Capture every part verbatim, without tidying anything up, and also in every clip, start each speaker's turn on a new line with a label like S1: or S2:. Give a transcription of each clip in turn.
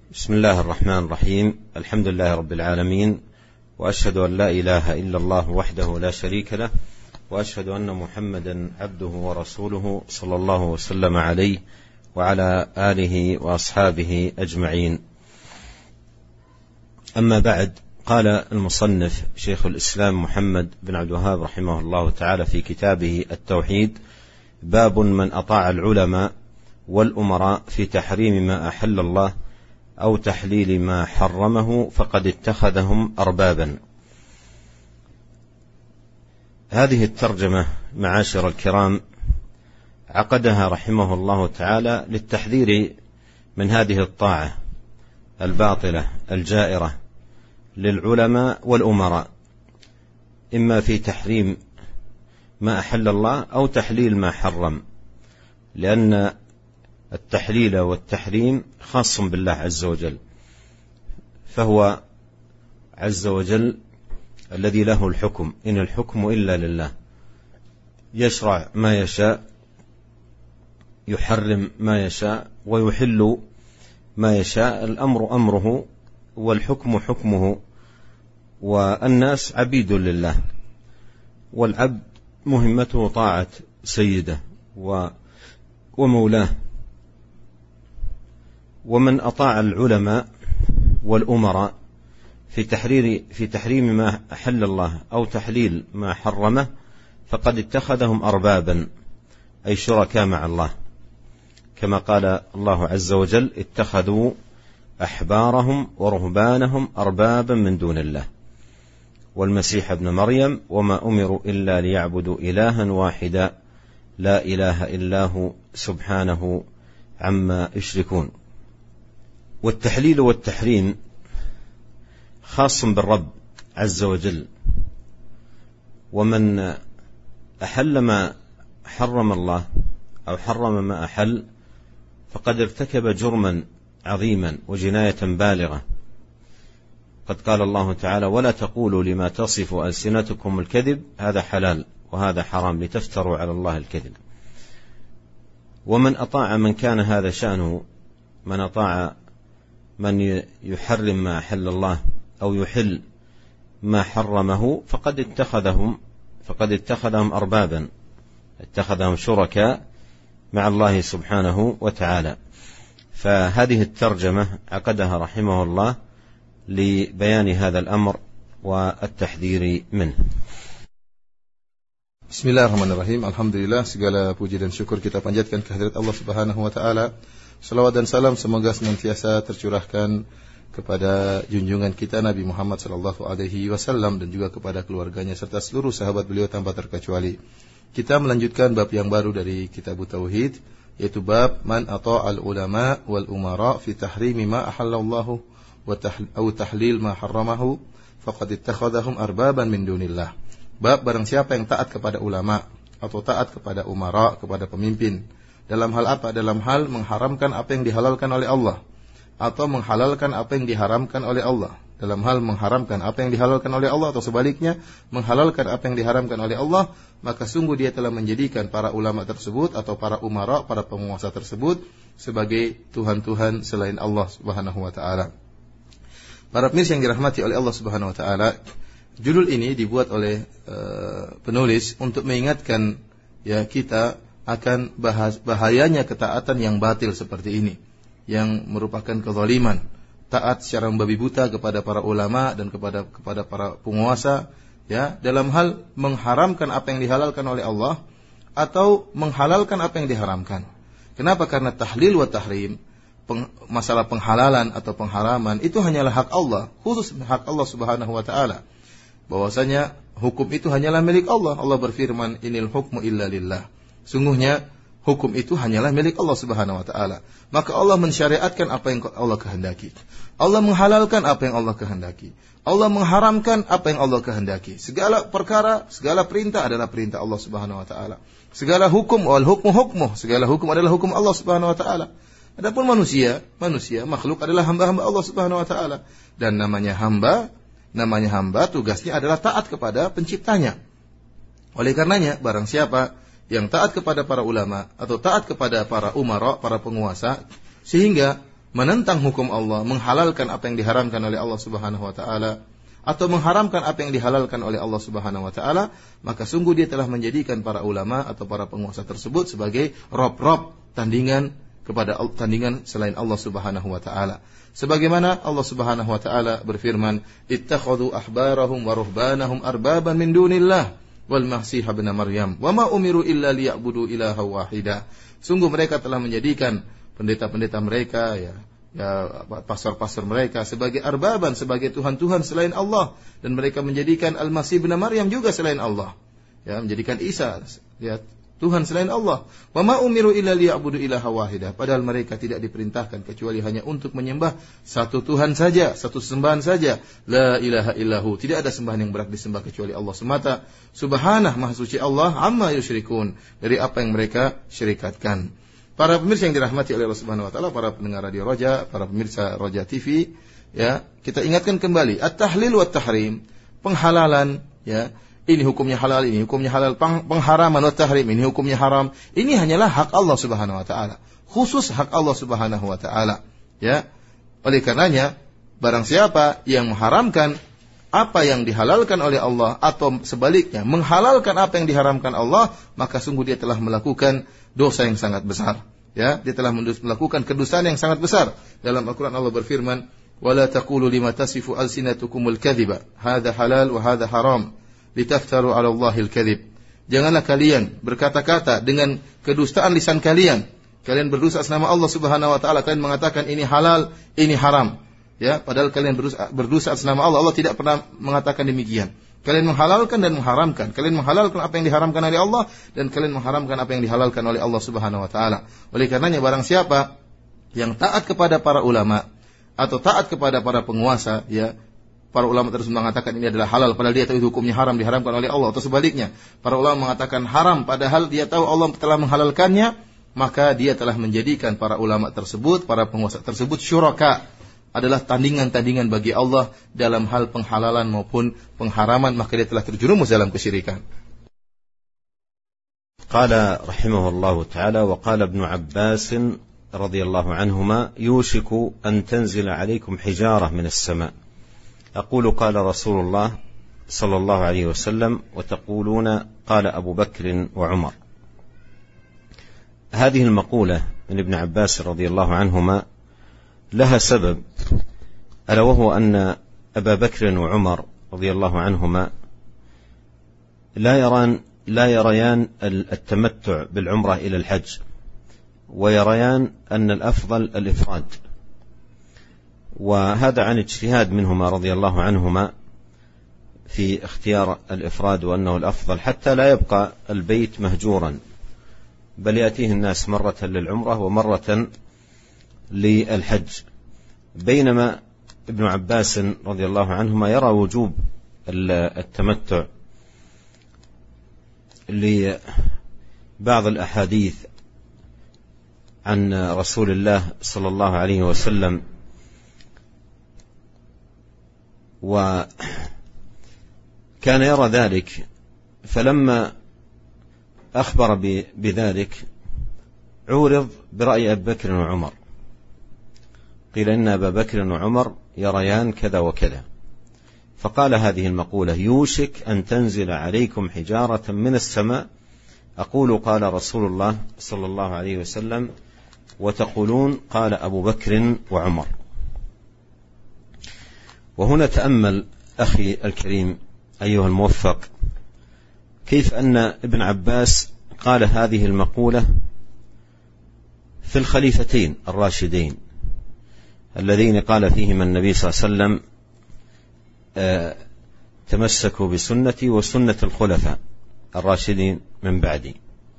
S1: بسم الله الرحمن الرحيم. الحمد لله رب العالمين، وأشهد أن لا إله إلا الله وحده لا شريك له، وأشهد أن محمدا عبده ورسوله صلى الله وسلم عليه وعلى آله وأصحابه أجمعين. أما بعد، قال المصنف شيخ الإسلام محمد بن عبد الوهاب رحمه الله تعالى في كتابه التوحيد: باب من أطاع العلماء والأمراء في تحريم ما أحل الله أو تحليل ما حرمه فقد اتخذهم أربابا. هذه الترجمة معاشر الكرام عقدها رحمه الله تعالى للتحذير من هذه الطاعة الباطلة الجائرة للعلماء والأمراء، إما في تحريم ما أحل الله أو تحليل ما حرم، لأن التحليل والتحريم خاص بالله عز وجل، فهو عز وجل الذي له الحكم، إن الحكم إلا لله، يشرع ما يشاء، يحرم ما يشاء، ويحل ما يشاء. الأمر أمره والحكم حكمه، والناس عبيد لله، والعبد مهمته طاعة سيده ومولاه. ومن أطاع العلماء والأمراء في تحرير في تحريم ما أحل الله أو تحليل ما حرمه فقد اتخذهم أربابا، أي شركاء مع الله، كما قال الله عز وجل: اتخذوا أحبارهم ورهبانهم أربابا من دون الله والمسيح ابن مريم وما أمروا إلا ليعبدوا إلها واحدا لا إله إلا هو سبحانه عما يشركون. والتحليل والتحريم خاص بالرب عز وجل، ومن أحل ما حرم الله أو حرم ما أحل فقد ارتكب جرما عظيما وجناية بالغة. قد قال الله تعالى: ولا تقولوا لما تصف ألسنتكم الكذب هذا حلال وهذا حرام لتفتروا على الله الكذب. ومن أطاع من كان هذا شأنه، من أطاع من يحرم ما أحل الله أو يحل ما حرمه فقد اتخذهم فقد اتخذهم أربابا، اتخذهم شركاء مع الله سبحانه وتعالى. فهذه الترجمة عقدها رحمه الله لبيان هذا الأمر والتحذير منه.
S2: Bismillahirrahmanirrahim. Alhamdulillah, segala puji dan syukur kita panjatkan kehadirat Allah Subhanahu wa taala. Salawat dan salam semoga senantiasa tercurahkan kepada junjungan kita Nabi Muhammad sallallahu alaihi wasallam dan juga kepada keluarganya serta seluruh sahabat beliau tanpa terkecuali. Kita melanjutkan bab yang baru dari Kitab Tauhid, yaitu bab man ata'al ulama wal umara fi tahrimi ma ahallallahu wa tahlil ma harramahu faqad ittakhadhahum arbaban min dunillah. Bab barang siapa yang taat kepada ulama atau taat kepada umara, kepada pemimpin, dalam hal apa? Dalam hal mengharamkan apa yang dihalalkan oleh Allah, atau menghalalkan apa yang diharamkan oleh Allah. Dalam hal mengharamkan apa yang dihalalkan oleh Allah, atau sebaliknya menghalalkan apa yang diharamkan oleh Allah, maka sungguh dia telah menjadikan para ulama tersebut atau para umara, para penguasa tersebut sebagai Tuhan-Tuhan selain Allah Subhanahu wa taala. Para pemirsa yang dirahmati oleh Allah Subhanahu wa taala, judul ini dibuat oleh uh, penulis untuk mengingatkan ya kita akan bahas, bahayanya ketaatan yang batil seperti ini, yang merupakan kezaliman, taat secara membabi buta kepada para ulama dan kepada kepada para penguasa, ya, dalam hal mengharamkan apa yang dihalalkan oleh Allah atau menghalalkan apa yang diharamkan. Kenapa? Karena tahlil wa tahrim, peng, masalah penghalalan atau pengharaman itu hanyalah hak Allah, khusus hak Allah Subhanahu wa taala. Bahwasanya hukum itu hanyalah milik Allah. Allah berfirman, inil hukmu illa lillah. Sungguhnya hukum itu hanyalah milik Allah Subhanahu wa taala. Maka Allah mensyariatkan apa yang Allah kehendaki. Allah menghalalkan apa yang Allah kehendaki. Allah mengharamkan apa yang Allah kehendaki. Segala perkara, segala perintah adalah perintah Allah Subhanahu wa taala. Segala hukum, wal hukmu hukmuh, segala hukum adalah hukum Allah Subhanahu wa taala. Adapun manusia, manusia makhluk adalah hamba-hamba Allah Subhanahu wa taala, dan namanya hamba Namanya hamba, tugasnya adalah taat kepada penciptanya. Oleh karenanya, barang siapa yang taat kepada para ulama atau taat kepada para umara, para penguasa, sehingga menentang hukum Allah, menghalalkan apa yang diharamkan oleh Allah Subhanahu wa taala atau mengharamkan apa yang dihalalkan oleh Allah Subhanahu wa taala, maka sungguh dia telah menjadikan para ulama atau para penguasa tersebut sebagai rob-rob tandingan kepada tandingan selain Allah Subhanahu wa taala. Sebagaimana Allah Subhanahu wa taala berfirman, "Ittakhadhu ahbarahum wa ruhbanahum arbaban min dunillah wal masih ibn Maryam wa ma umiru illa liya'budu ilaha wahida." Sungguh mereka telah menjadikan pendeta-pendeta mereka, ya, ya pastor-pastor mereka sebagai arbaban, sebagai tuhan-tuhan selain Allah, dan mereka menjadikan Al-Masih bin Maryam juga selain Allah, ya, menjadikan Isa, ya, Tuhan selain Allah. Wa ma umiru illa liya'budu ilaha wahida. Padahal mereka tidak diperintahkan kecuali hanya untuk menyembah satu Tuhan saja, satu sembahan saja. La ilaha illahu. Tidak ada sembahan yang berhak disembah kecuali Allah semata. Subhanah, maha suci Allah, amma yusyrikun, dari apa yang mereka syirikatkan. Para pemirsa yang dirahmati oleh Allah Subhanahu wa taala, para pendengar Radio Roja, para pemirsa Roja T V, ya, kita ingatkan kembali at-tahlil wa tahrim, penghalalan, ya, ini hukumnya halal, ini hukumnya halal, pengharaman wa tahrim, ini hukumnya haram. Ini hanyalah hak Allah Subhanahu wa taala, khusus hak Allah Subhanahu wa taala, ya. Oleh karenanya, barang siapa yang mengharamkan apa yang dihalalkan oleh Allah atau sebaliknya menghalalkan apa yang diharamkan Allah, maka sungguh dia telah melakukan dosa yang sangat besar, ya, dia telah melakukan kedustaan yang sangat besar. Dalam Al-Qur'an Allah berfirman, "Wala taqulu lima tasifu alsinatukumul kadhiba, hadza halal wa hadza haram, litaftaru 'ala Allahil kadhib." Janganlah kalian berkata-kata dengan kedustaan lisan kalian. Kalian berdusta atas nama Allah Subhanahu wa taala, kalian mengatakan ini halal, ini haram. Ya, padahal kalian berdusta, berdusta atas nama Allah. Allah tidak pernah mengatakan demikian. Kalian menghalalkan dan mengharamkan. Kalian menghalalkan apa yang diharamkan oleh Allah, dan kalian mengharamkan apa yang dihalalkan oleh Allah Subhanahu wa taala. Oleh karenanya barang siapa yang taat kepada para ulama atau taat kepada para penguasa, ya, para ulama tersebut mengatakan ini adalah halal padahal dia tahu hukumnya haram, diharamkan oleh Allah, atau sebaliknya, para ulama mengatakan haram padahal dia tahu Allah telah menghalalkannya, maka dia telah menjadikan para ulama tersebut, para penguasa tersebut syuraka, adalah tandingan-tandingan bagi Allah dalam hal penghalalan maupun pengharaman, maka dia telah terjerumus dalam kesyirikan.
S1: Qala rahimahullahu ta'ala wa qala Ibnu Abbas radhiyallahu anhuma yushiku an tanzila alaykum hijarah min as-sama' aqulu qala Rasulullah sallallahu alayhi wa sallam wa taquluna qala Abu Bakr wa Umar. هذه المقولة من ابن عباس رضي الله عنهما لها سبب، ألا وهو أن أبا بكر وعمر رضي الله عنهما لا يران لا يريان التمتع بالعمرة إلى الحج، ويريان أن الأفضل الإفراد، وهذا عن اجتهاد منهما رضي الله عنهما في اختيار الإفراد، وأنه الأفضل حتى لا يبقى البيت مهجورا، بل يأتيه الناس مرة للعمرة ومرة للحج. بينما ابن عباس رضي الله عنهما يرى وجوب التمتع لبعض الأحاديث عن رسول الله صلى الله عليه وسلم، وكان يرى ذلك، فلما أخبر بذلك عورض برأي أبي بكر وعمر، قيل إن أبا بكر وعمر يريان كذا وكذا، فقال هذه المقولة يوشك أن تنزل عليكم حجارة من السماء أقول قال رسول الله صلى الله عليه وسلم وتقولون قال أبو بكر وعمر. وهنا تأمل أخي الكريم أيها الموفق كيف أن ابن عباس قال هذه المقولة في الخليفتين الراشدين الذين قال فيهما النبي صلى الله عليه وسلم آه تمسكوا بسنتي وسنة الخلفاء الراشدين من بعدي.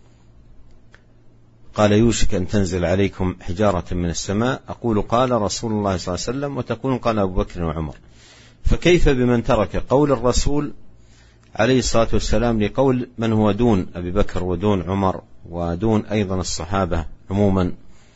S1: قال يوشك أن تنزل عليكم حجارة من السماء أقول قال رسول الله صلى الله عليه وسلم وتقول قال أبو بكر وعمر. فكيف بمن ترك قول الرسول عليه الصلاة والسلام لقول من هو دون أبي بكر ودون عمر ودون أيضا الصحابة عموما.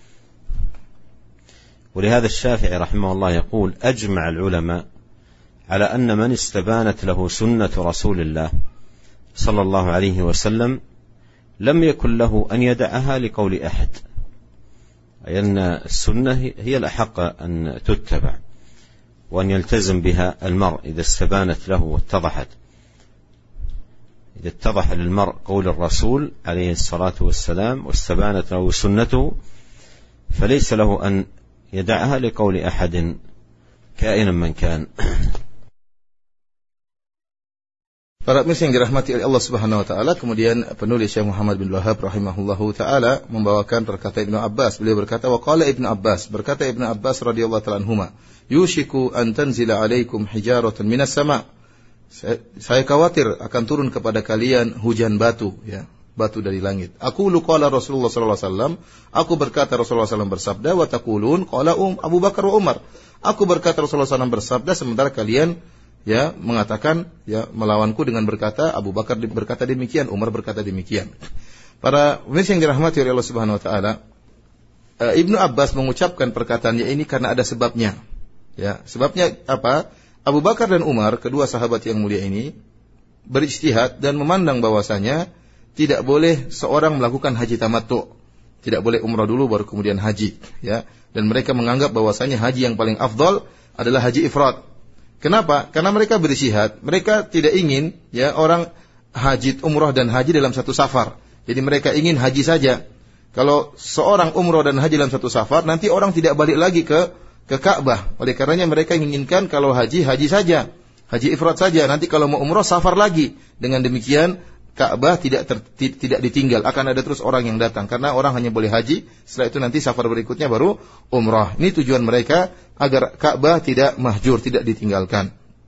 S1: ولهذا الشافعي رحمه الله يقول أجمع العلماء على أن من استبانت له سنة رسول الله صلى الله عليه وسلم لم يكن له أن يدعها لقول أحد، أي أن السنة هي الأحق أن تتبع وأن يلتزم بها المرء إذا استبانت له واتضحت. إذا اتضح للمرء قول الرسول عليه الصلاة والسلام واستبانت له سنته فليس له أن يدعها لقول أحد كائنا من كان.
S2: Para pemirsa yang dirahmati oleh Allah Subhanahu wa taala, kemudian penulis Syekh Muhammad bin Wahab rahimahullahu taala membawakan perkataan Ibnu Abbas. Beliau berkata, wa qala Ibnu Abbas, berkata Ibnu Abbas radhiyallahu taala anhuma, yushiku an tanzila alaikum hijaratan minas sama. Saya, saya khawatir akan turun kepada kalian hujan batu, ya, batu dari langit. Aku lu qala Rasulullah sallallahu alaihi wasallam, aku berkata Rasulullah sallallahu alaihi wasallam bersabda, wa taqulun qala um Abu Bakar wa Umar. Aku berkata Rasulullah sallallahu alaihi wasallam bersabda, sementara kalian ya mengatakan ya melawanku dengan berkata Abu Bakar berkata demikian, Umar berkata demikian. Para pemirsa yang dirahmati oleh Allah Subhanahu wa taala, Ibnu Abbas mengucapkan perkataannya ini karena ada sebabnya. Ya, sebabnya apa? Abu Bakar dan Umar, kedua sahabat yang mulia ini, berijtihad dan memandang bahwasanya tidak boleh seorang melakukan haji tamattu. Tidak boleh umrah dulu baru kemudian haji, ya. Dan mereka menganggap bahwasanya haji yang paling afdal adalah haji ifrad. Kenapa? Karena mereka berijtihad, mereka tidak ingin ya orang haji umrah dan haji dalam satu safar. Jadi mereka ingin haji saja. Kalau seorang umrah dan haji dalam satu safar, nanti orang tidak balik lagi ke ke Ka'bah. Oleh karenanya mereka inginkan kalau haji, haji saja. Haji ifrad saja. Nanti kalau mau umrah, safar lagi. Dengan demikian, Ka'bah tidak ter, tidak ditinggal. Akan ada terus orang yang datang. Karena orang hanya boleh haji. Setelah itu nanti safar berikutnya baru umrah. Ini tujuan mereka agar Ka'bah tidak mahjur, tidak ditinggalkan.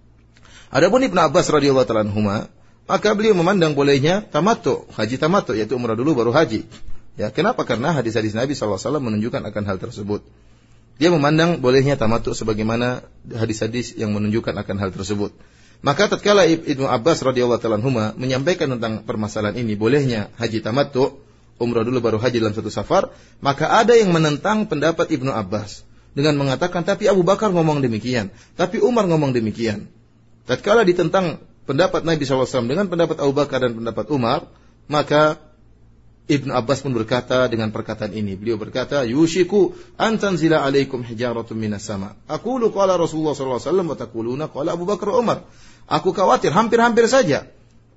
S2: Adapun Ibnu Abbas radhiyallahu ta'ala anhuma, maka beliau memandang bolehnya tamattu, haji tamattu, yaitu umrah dulu baru haji. Ya, kenapa? Karena hadis-hadis Nabi sallallahu alaihi wasallam menunjukkan akan hal tersebut. Dia memandang bolehnya tamattu sebagaimana hadis-hadis yang menunjukkan akan hal tersebut. Maka tatkala Ibnu Abbas radhiyallahu ta'ala anhuma menyampaikan tentang permasalahan ini, bolehnya haji tamattu, umrah dulu baru haji dalam satu safar, maka ada yang menentang pendapat Ibnu Abbas dengan mengatakan, tapi Abu Bakar ngomong demikian, tapi Umar ngomong demikian. Tatkala ditentang pendapat Nabi sallallahu alaihi wasallam dengan pendapat Abu Bakar dan pendapat Umar, maka Ibnu Abbas pun berkata dengan perkataan ini. Beliau berkata, yushiku an tanzila alaikum hijaratun minas sama. Aqulu qala Rasulullah sallallahu alaihi wasallam wa taquluna qala Abu Bakar wa Umar. Aku khawatir hampir-hampir saja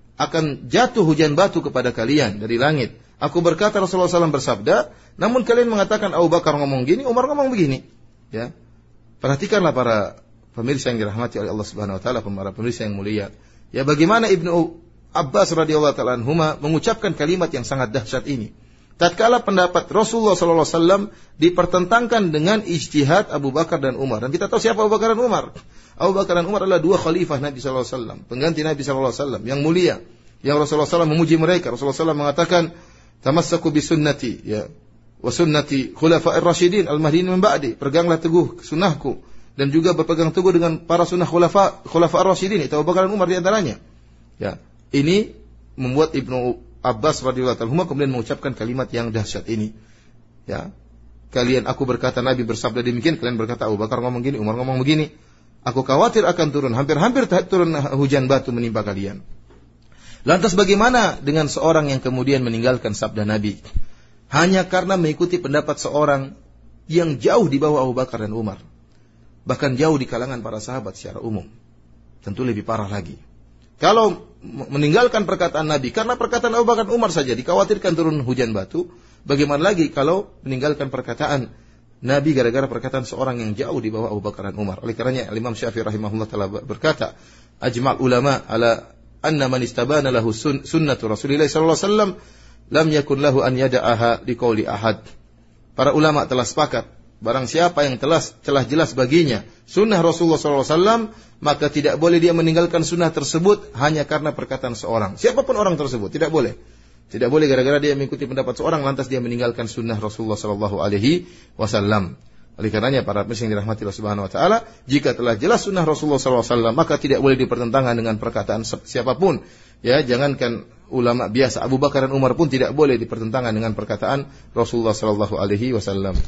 S2: akan jatuh hujan batu kepada kalian dari langit. Aku berkata Rasulullah sallallahu alaihi wasallam bersabda, namun kalian mengatakan Abu Bakar ngomong gini, Umar ngomong begini. Ya. Perhatikanlah para pemirsa yang dirahmati oleh Allah Subhanahu wa taala, para pemirsa yang mulia. Ya, bagaimana Ibnu Abbas radhiyallahu ta'ala anhuma mengucapkan kalimat yang sangat dahsyat ini. Tatkala pendapat Rasulullah sallallahu alaihi wasallam dipertentangkan dengan ijtihad Abu Bakar dan Umar. Dan kita tahu siapa Abu Bakar dan Umar. Abu Bakar dan Umar adalah dua khalifah Nabi sallallahu alaihi wasallam, pengganti Nabi sallallahu alaihi wasallam yang mulia. Yang Rasulullah sallallahu alaihi wasallam memuji mereka. Rasulullah sallallahu alaihi wasallam mengatakan, "Tamassaku bi sunnati ya wa sunnati khulafa'ir rasyidin al-mahdiyyin min ba'di." Perganglah teguh sunnahku dan juga berpegang teguh dengan para sunnah khulafa khulafa'ir rasyidin, itu Abu Bakar dan Umar di antaranya. Ya. Ini membuat Ibnu Abbas radhiyallahu anhu kemudian mengucapkan kalimat yang dahsyat ini. Ya. Kalian, aku berkata Nabi bersabda demikian, kalian berkata Abu Bakar ngomong gini, Umar ngomong begini. Aku khawatir akan turun, hampir-hampir turun hujan batu menimpa kalian. Lantas bagaimana dengan seorang yang kemudian meninggalkan sabda Nabi hanya karena mengikuti pendapat seorang yang jauh di bawah Abu Bakar dan Umar, bahkan jauh di kalangan para sahabat secara umum? Tentu lebih parah lagi. Kalau meninggalkan perkataan Nabi karena perkataan Abu Bakar dan Umar saja dikhawatirkan turun hujan batu, bagaimana lagi kalau meninggalkan perkataan Nabi gara-gara perkataan seorang yang jauh di bawah Abu Bakar dan Umar? Oleh karenanya Imam Syafi'i rahimahullah taala berkata, ajma' ulama ala anna man istabana lahu sun, sunnatu Rasulillah sallallahu alaihi wasallam lam yakun lahu an yada'aha liqauli ahad. Para ulama telah sepakat, barang siapa yang telah telah jelas baginya sunnah Rasulullah sallallahu alaihi wasallam, maka tidak boleh dia meninggalkan sunnah tersebut hanya karena perkataan seorang. Siapapun orang tersebut, tidak boleh. Tidak boleh gara-gara dia mengikuti pendapat seorang lantas dia meninggalkan sunnah Rasulullah sallallahu alaihi wasallam. Oleh karenanya para pemirsa yang dirahmati Allah Subhanahu wa taala, jika telah jelas sunnah Rasulullah sallallahu alaihi wasallam, maka tidak boleh dipertentangan dengan perkataan siapapun. Ya, jangankan ulama biasa, Abu Bakar dan Umar pun tidak boleh dipertentangan dengan perkataan Rasulullah sallallahu alaihi wasallam.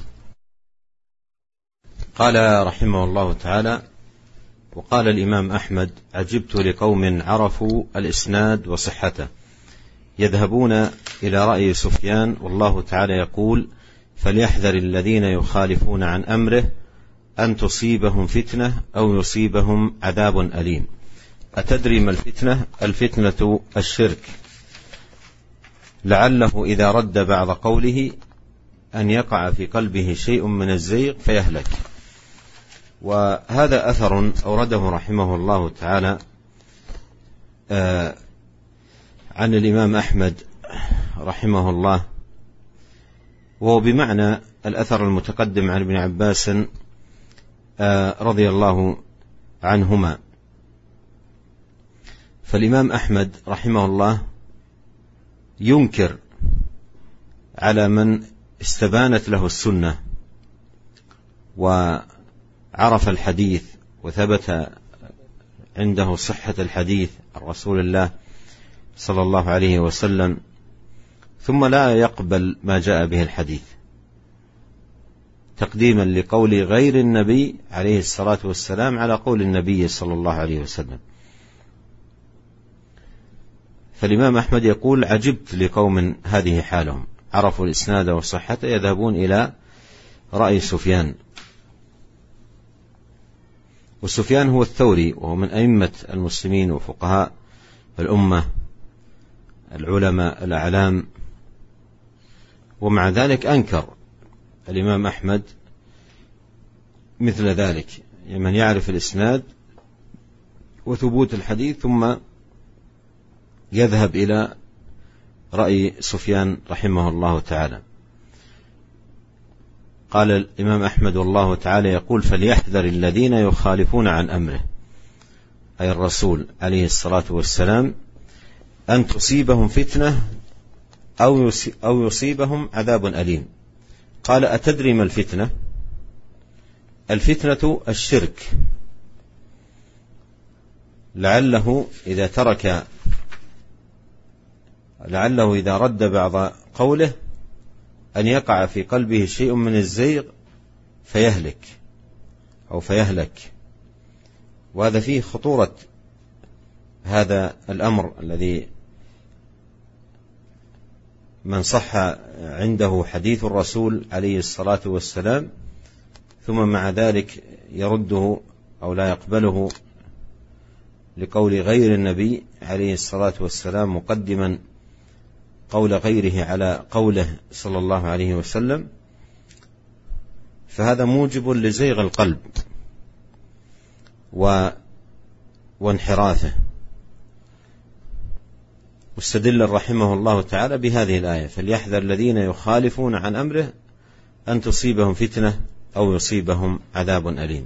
S1: Qala rahimahullahu taala, وقال الإمام أحمد عجبت لقوم عرفوا الإسناد وصحته يذهبون إلى رأي سفيان والله تعالى يقول فليحذر الذين يخالفون عن أمره أن تصيبهم فتنة أو يصيبهم عذاب أليم. أتدري ما الفتنة؟ الفتنة الشرك، لعله إذا رد بعض قوله أن يقع في قلبه شيء من الزيغ فيهلك. وهذا أثر أورده رحمه الله تعالى عن الإمام أحمد رحمه الله، وهو بمعنى الأثر المتقدم عن ابن عباس رضي الله عنهما. فالإمام أحمد رحمه الله ينكر على من استبانت له السنة وعرف الحديث وثبت عنده صحة الحديث عن رسول الله صلى الله عليه وسلم، ثم لا يقبل ما جاء به الحديث تقديما لقول غير النبي عليه الصلاة والسلام على قول النبي صلى الله عليه وسلم. فالإمام أحمد يقول: عجبت لقوم هذه حالهم، عرفوا الإسناد وصحته يذهبون إلى رأي سفيان. وسفيان هو الثوري، وهو من أئمة المسلمين وفقهاء الأمة العلماء الأعلام، ومع ذلك أنكر الإمام أحمد مثل ذلك، من يعرف الإسناد وثبوت الحديث ثم يذهب إلى رأي سفيان رحمه الله تعالى. قال الإمام أحمد والله تعالى يقول: فليحذر الذين يخالفون عن أمره، أي الرسول عليه الصلاة والسلام، أن تصيبهم فتنة أو يصيبهم عذاب أليم. قال: أتدري ما الفتنة؟ الفتنة الشرك، لعله إذا ترك لعله إذا رد بعض قوله أن يقع في قلبه شيء من الزيغ فيهلك أو فيهلك. وهذا فيه خطورة هذا الأمر الذي من صح عنده حديث الرسول عليه الصلاة والسلام ثم مع ذلك يرده أو لا يقبله لقول غير النبي عليه الصلاة والسلام، مقدما قول غيره على قوله صلى الله عليه وسلم، فهذا موجب لزيغ القلب و... وانحرافه. مستدل رحمه الله تعالى بهذه الآية: فليحذر الذين يخالفون عن أمره أن تصيبهم فتنة أو يصيبهم عذاب أليم.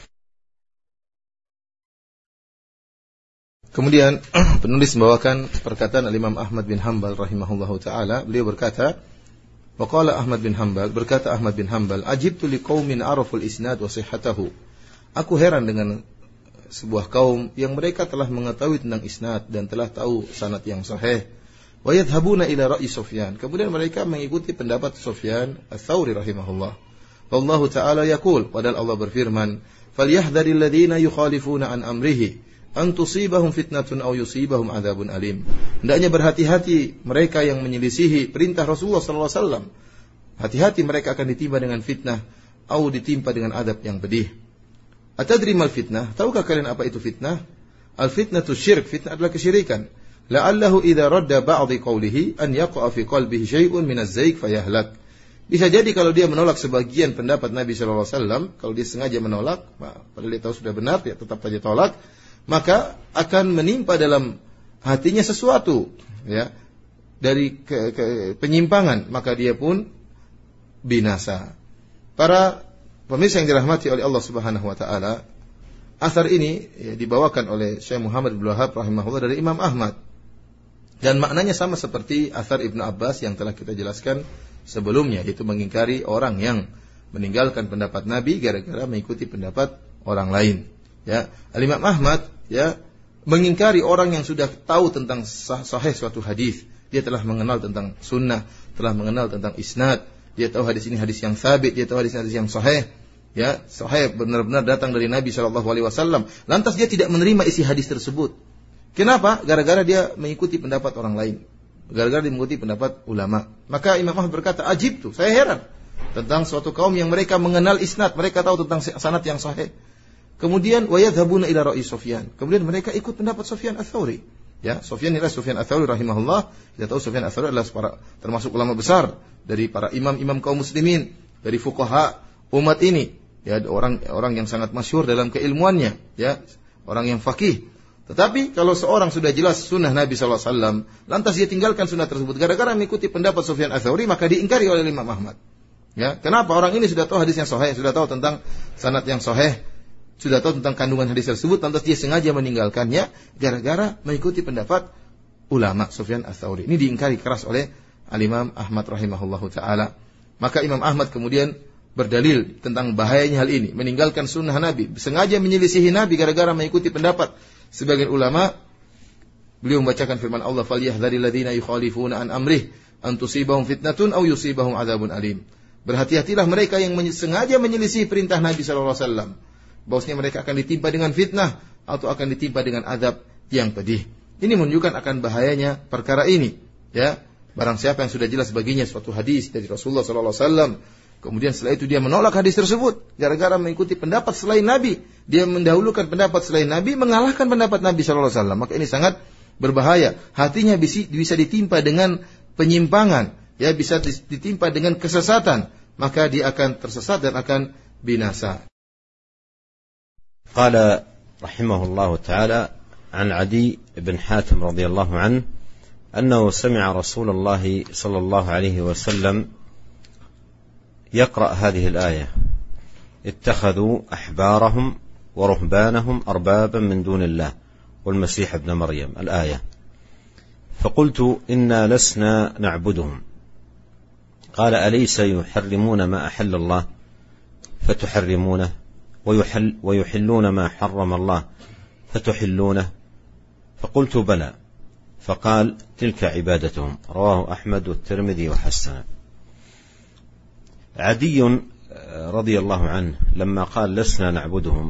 S2: Kemudian penulis membawakan perkataan Imam Ahmad bin Hanbal rahimahullahu taala. Beliau berkata, waqala Ahmad bin Hanbal, berkata Ahmad bin Hanbal, ajibtu liqaumin araful isnad wa sihhatahu. Aku heran dengan sebuah kaum yang mereka telah mengetahui tentang isnad dan telah tahu sanad yang sahih. Wa yadhhabuna ila ra'yi Sufyan. Kemudian mereka mengikuti pendapat Sufyan Ats-Tsauri rahimahullah. Wallahu taala yaqul, padahal Allah berfirman, falyahdharil ladzina yukhalifuna an amrihi an tusibahum fitnatun aw yusibahum adzabun alim. Hendaknya berhati-hati mereka yang menyelisihi perintah Rasulullah sallallahu alaihi wasallam. Hati-hati mereka akan ditimpa dengan fitnah atau ditimpa dengan adab yang pedih. Atadri mal fitnah? Tahukah kalian apa itu fitnah? Al fitnatu syirk, fitnah adalah kesyirikan. La'allahu idza radda ba'dhi qawlihi an yaqa'a fi qalbihi syai'un min az-zayg fayahlak. Bisa jadi kalau dia menolak sebagian pendapat Nabi sallallahu alaihi wasallam, kalau dia sengaja menolak, padahal dia tahu sudah benar, dia tetap saja tolak, maka akan menimpa dalam hatinya sesuatu, ya, dari ke, ke, penyimpangan, maka dia pun binasa. Para pemirsa yang dirahmati oleh Allah Subhanahu wa taala, asar ini ya, dibawakan oleh Syekh Muhammad bin Wahab rahimahullah dari Imam Ahmad, dan maknanya sama seperti asar Ibnu Abbas yang telah kita jelaskan sebelumnya, yaitu mengingkari orang yang meninggalkan pendapat Nabi gara-gara mengikuti pendapat orang lain. Ya, Al-Imam Ahmad ya mengingkari orang yang sudah tahu tentang sahih suatu hadis. Dia telah mengenal tentang sunnah, telah mengenal tentang isnad. Dia tahu hadis ini hadis yang sabit, dia tahu hadis hadis yang sahih. Ya, sahih benar-benar datang dari Nabi sallallahu alaihi wasallam. Lantas dia tidak menerima isi hadis tersebut. Kenapa? Gara-gara dia mengikuti pendapat orang lain. Gara-gara dia mengikuti pendapat ulama. Maka Imam Ahmad berkata, ajib tuh, saya heran. tentang suatu kaum yang mereka mengenal isnad, mereka tahu tentang sanad yang sahih. Kemudian wa yadhhabuna ila ra'i Sufyan. Kemudian mereka ikut pendapat Sufyan Ats-Tsauri. Ya, Sufyan adalah Sufyan Ats-Tsauri rahimahullah. Kita tahu Sufyan Ats-Tsauri adalah para, termasuk ulama besar dari para imam-imam kaum muslimin, dari fuqaha umat ini. Ya, orang orang yang sangat masyhur dalam keilmuannya, ya, orang yang faqih. Tetapi kalau seorang sudah jelas sunnah Nabi sallallahu alaihi wasallam, lantas dia tinggalkan sunnah tersebut gara-gara mengikuti pendapat Sufyan Ats-Tsauri, maka diingkari oleh Imam Ahmad. Ya, kenapa? Orang ini sudah tahu hadis yang sahih, sudah tahu tentang sanad yang sahih, sudah tahu tentang kandungan hadis tersebut, lantas dia sengaja meninggalkannya gara-gara mengikuti pendapat ulama Sufyan Ats-Tsauri. Ini diingkari keras oleh Al-Imam Ahmad rahimahullahu taala. Maka Imam Ahmad kemudian berdalil tentang bahayanya hal ini, meninggalkan sunnah Nabi, sengaja menyelisihi Nabi gara-gara mengikuti pendapat sebagian ulama. Beliau membacakan firman Allah, "Falyahdharil ladzina yukhalifuna an amrih an tusibahum fitnatun aw yusibahum adzabun alim." Berhati-hatilah mereka yang sengaja menyelisih perintah Nabi sallallahu alaihi wasallam, bahwasanya mereka akan ditimpa dengan fitnah atau akan ditimpa dengan azab yang pedih. Ini menunjukkan akan bahayanya perkara ini, ya. Barang siapa yang sudah jelas baginya suatu hadis dari Rasulullah sallallahu alaihi wasallam, kemudian setelah itu dia menolak hadis tersebut gara-gara mengikuti pendapat selain Nabi, dia mendahulukan pendapat selain Nabi, mengalahkan pendapat Nabi sallallahu alaihi wasallam, maka ini sangat berbahaya. Hatinya bisa, bisa ditimpa dengan penyimpangan, ya, bisa ditimpa dengan kesesatan, maka dia akan tersesat dan akan binasa.
S1: Qala rahimahullahu ta'ala an Adi ibn Hatim radhiyallahu anhu أنه سمع رسول الله صلى الله عليه وسلم يقرأ هذه الآية: اتخذوا أحبارهم ورهبانهم أربابا من دون الله والمسيح ابن مريم، الآية. فقلت إنا لسنا نعبدهم. قال: أليس يحرمون ما أحل الله فتحرمونه ويحل ويحلون ما حرم الله فتحلونه؟ فقلت: بلى. فقال: تلك عبادتهم. رواه أحمد والترمذي وحسنه. عدي رضي الله عنه لما قال لسنا نعبدهم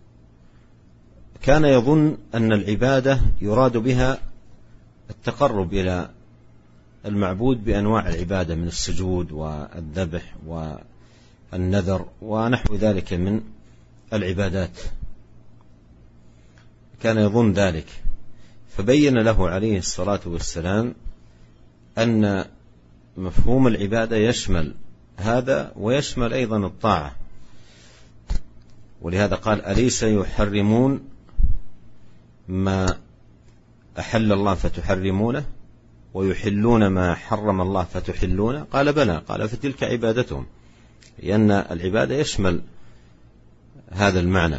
S1: كان يظن أن العبادة يراد بها التقرب إلى المعبود بأنواع العبادة من السجود والذبح والنذر ونحو ذلك من العبادات، كان يظن ذلك. فبين له عليه الصلاة والسلام أن مفهوم العبادة يشمل هذا ويشمل أيضا الطاعة، ولهذا قال: أليس يحرمون ما أحل الله فتحرمونه ويحلون ما حرم الله فتحلونه؟ قال: بلى. قال: فتلك عبادتهم، لأن العبادة يشمل هذا المعنى،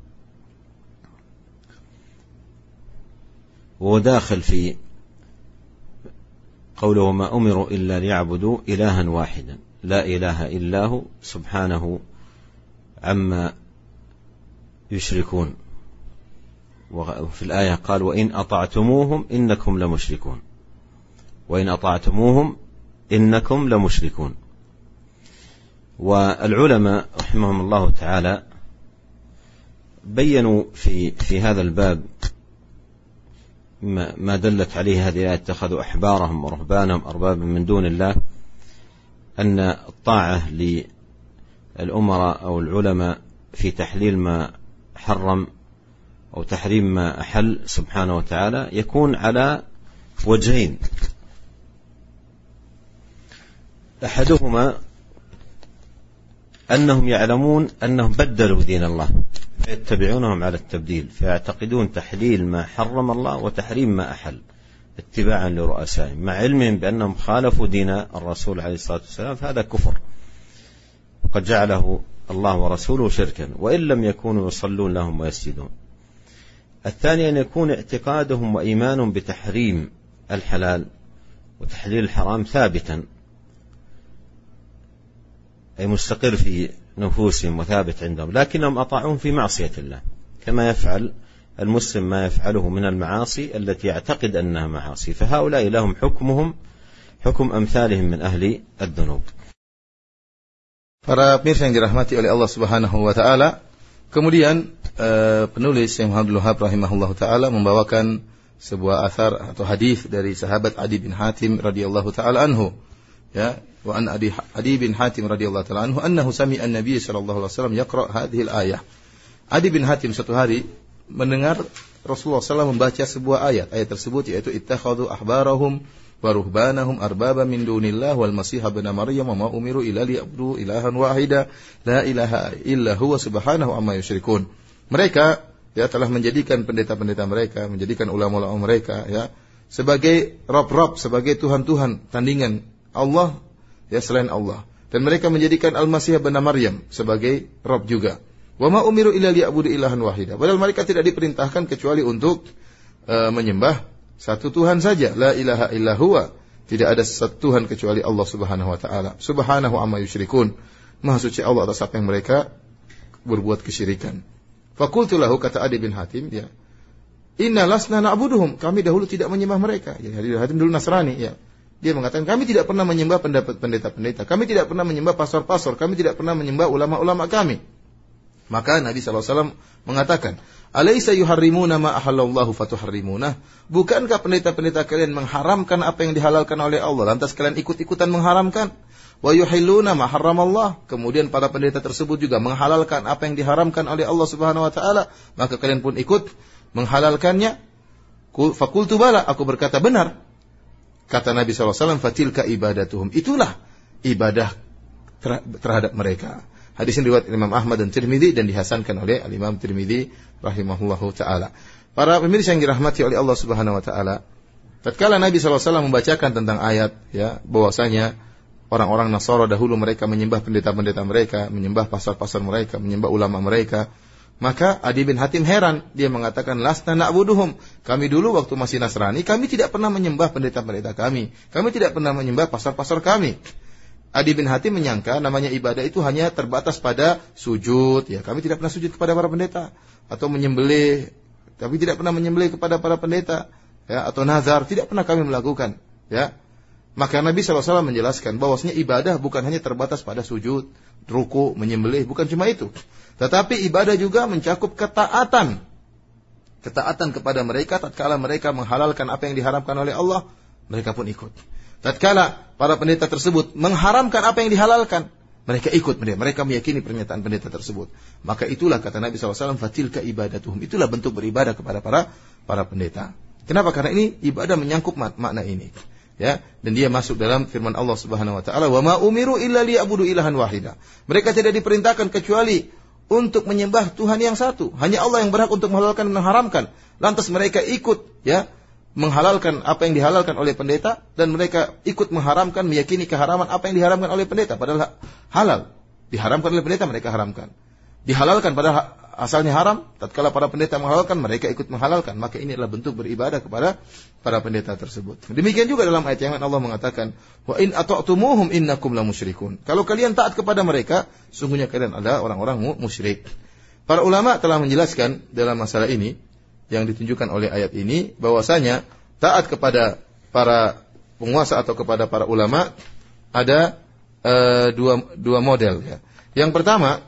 S1: وداخل في قوله: ما أمروا إلا ليعبدوا إلها واحدا لا إله إلا هو سبحانه عما يشركون. وفي الآية قال: وإن أطعتموهم إنكم لمشركون، وإن أطعتموهم إنكم لمشركون. والعلماء رحمهم الله تعالى بينوا في في هذا الباب ما دلت عليه هذه الآية: اتخذوا أحبارهم ورهبانهم أربابا من دون الله، أن الطاعة للأمراء أو العلماء في تحليل ما حرم أو تحريم ما أحل سبحانه وتعالى يكون على وجهين: أحدهما أنهم يعلمون أنهم بدلوا دين الله فيتبعونهم على التبديل، فيعتقدون تحليل ما حرم الله وتحريم ما أحل اتباعا لرؤسائهم، مع علمهم بأنهم خالفوا دين الرسول عليه الصلاة والسلام، فهذا كفر وقد جعله الله ورسوله شركا، وإن لم يكونوا يصلون لهم ويسجدون. الثاني أن يكون اعتقادهم وإيمانهم بتحريم الحلال وتحليل الحرام ثابتا، أي مستقر في نفوسهم وثابت عندهم، لكنهم أطاعون في معصية الله، كما يفعل المسلم ما يفعله من المعاصي التي يعتقد أنها معاصي، فهؤلاء لهم حكمهم حكم أمثالهم من أهل الذنوب.
S2: Para pemirsa yang dirahmati oleh Allah Subhanahu wa taala, kemudian uh, penulis Syekh Muhammad Abdul Wahhab rahimahullahu taala membawakan sebuah athar atau hadis dari sahabat Adi bin Hatim radhiyallahu taala anhu, ya, wa an Adi, Adi bin Hatim radhiyallahu ta'ala anhu annahu sami'a an-nabiy sallallahu alaihi wasallam yaqra' hadhihi al-ayah. Adi bin Hatim suatu hari mendengar Rasulullah sallallahu alaihi wasallam membaca sebuah ayat. Ayat tersebut yaitu ittakhadhu ahbarahum wa ruhbanahum arbaba min dunillah wal masih ibn maryam wa ma umiru illa liya'budu ilahan wahida la ilaha illa huwa subhanahu amma yusyrikun. Mereka ya telah menjadikan pendeta-pendeta mereka, menjadikan ulama-ulama mereka ya sebagai rob-rob, sebagai tuhan-tuhan tandingan Allah ya selain Allah, dan mereka menjadikan Al-Masih ibn Maryam sebagai rob juga. Wa ma umiru illa liya'budu ilahan wahida. Padahal mereka tidak diperintahkan kecuali untuk uh, menyembah satu Tuhan saja, la ilaha illa huwa. Tidak ada satu Tuhan kecuali Allah Subhanahu wa taala. Subhanahu amma yusyrikun. Maha suci Allah atas apa yang mereka berbuat kesyirikan. Faqultu lahu, kata Adi bin Hatim ya, inna lasna na'buduhum, kami dahulu tidak menyembah mereka. Ya, Adi bin Hatim dulu Nasrani ya. Dia mengatakan kami tidak pernah menyembah pendapat pendeta-pendeta, kami tidak pernah menyembah pastor-pastor, kami tidak pernah menyembah ulama-ulama kami. Maka Nabi sallallahu alaihi wasallam mengatakan, alaysa yuharrimuna ma ahallallahu fatuharrimunah? Bukankah pendeta-pendeta kalian mengharamkan apa yang dihalalkan oleh Allah, lantas kalian ikut-ikutan mengharamkan? Wa yuhilluna ma harramallah. Kemudian para pendeta tersebut juga menghalalkan apa yang diharamkan oleh Allah Subhanahu wa taala, maka kalian pun ikut menghalalkannya? Faqultu bala, aku berkata benar. Kata Nabi sallallahu alaihi wasallam, fatilka ibadatuhum, itulah ibadah terhadap mereka. Hadis ini riwayat Imam Ahmad dan Tirmidzi dan dihasankan oleh Al-Imam Tirmidzi rahimahullahu taala. Para pemirsa yang dirahmati oleh Allah Subhanahu wa taala, tatkala Nabi sallallahu alaihi wasallam membacakan tentang ayat ya bahwasanya orang-orang Nasara dahulu mereka menyembah pendeta-pendeta mereka, menyembah pastor-pastor mereka, menyembah ulama mereka, maka Adi bin Hatim heran. Dia mengatakan, lasna na'buduhum, kami dulu waktu masih Nasrani, kami tidak pernah menyembah pendeta-pendeta kami, kami tidak pernah menyembah pastor-pastor kami. Adi bin Hatim menyangka namanya ibadah itu hanya terbatas pada sujud, ya kami tidak pernah sujud kepada para pendeta, atau menyembelih, tapi tidak pernah menyembelih kepada para pendeta, ya, atau nazar, tidak pernah kami melakukan, ya. Maka Nabi sallallahu alaihi wasallam menjelaskan bahwasanya ibadah bukan hanya terbatas pada sujud, ruku, menyembelih, bukan cuma itu. Tetapi ibadah juga mencakup ketaatan. Ketaatan kepada mereka tatkala mereka menghalalkan apa yang diharamkan oleh Allah, mereka pun ikut. Tatkala para pendeta tersebut mengharamkan apa yang dihalalkan, mereka ikut, mereka meyakini pernyataan pendeta tersebut. Maka itulah kata Nabi sallallahu alaihi wasallam, fatilka ibadatuhum, itulah bentuk beribadah kepada para para pendeta. Kenapa? Karena ini ibadah menyangkut makna ini. Ya, dan dia masuk dalam firman Allah Subhanahu wa taala, "Wa ma umiru illa liya'budu ilahan wahida." Mereka tidak diperintahkan kecuali untuk menyembah Tuhan yang satu. Hanya Allah yang berhak untuk menghalalkan dan mengharamkan. Lantas mereka ikut, ya, menghalalkan apa yang dihalalkan oleh pendeta, dan mereka ikut mengharamkan, meyakini keharaman apa yang diharamkan oleh pendeta, padahal halal. Diharamkan oleh pendeta, mereka haramkan. Dihalalkan padahal asalnya haram, tatkala para pendeta menghalalkan, mereka ikut menghalalkan. Maka ini adalah bentuk beribadah kepada para pendeta tersebut. Demikian juga dalam ayat yang lain Allah mengatakan, wa in ata'tumuhum innakum lamusyrikun. Kalau kalian taat kepada mereka, sungguhnya kalian adalah orang-orang musyrik. Para ulama telah menjelaskan dalam masalah ini yang ditunjukkan oleh ayat ini, bahwasanya taat kepada para penguasa atau kepada para ulama ada uh, dua dua model, ya. Yang pertama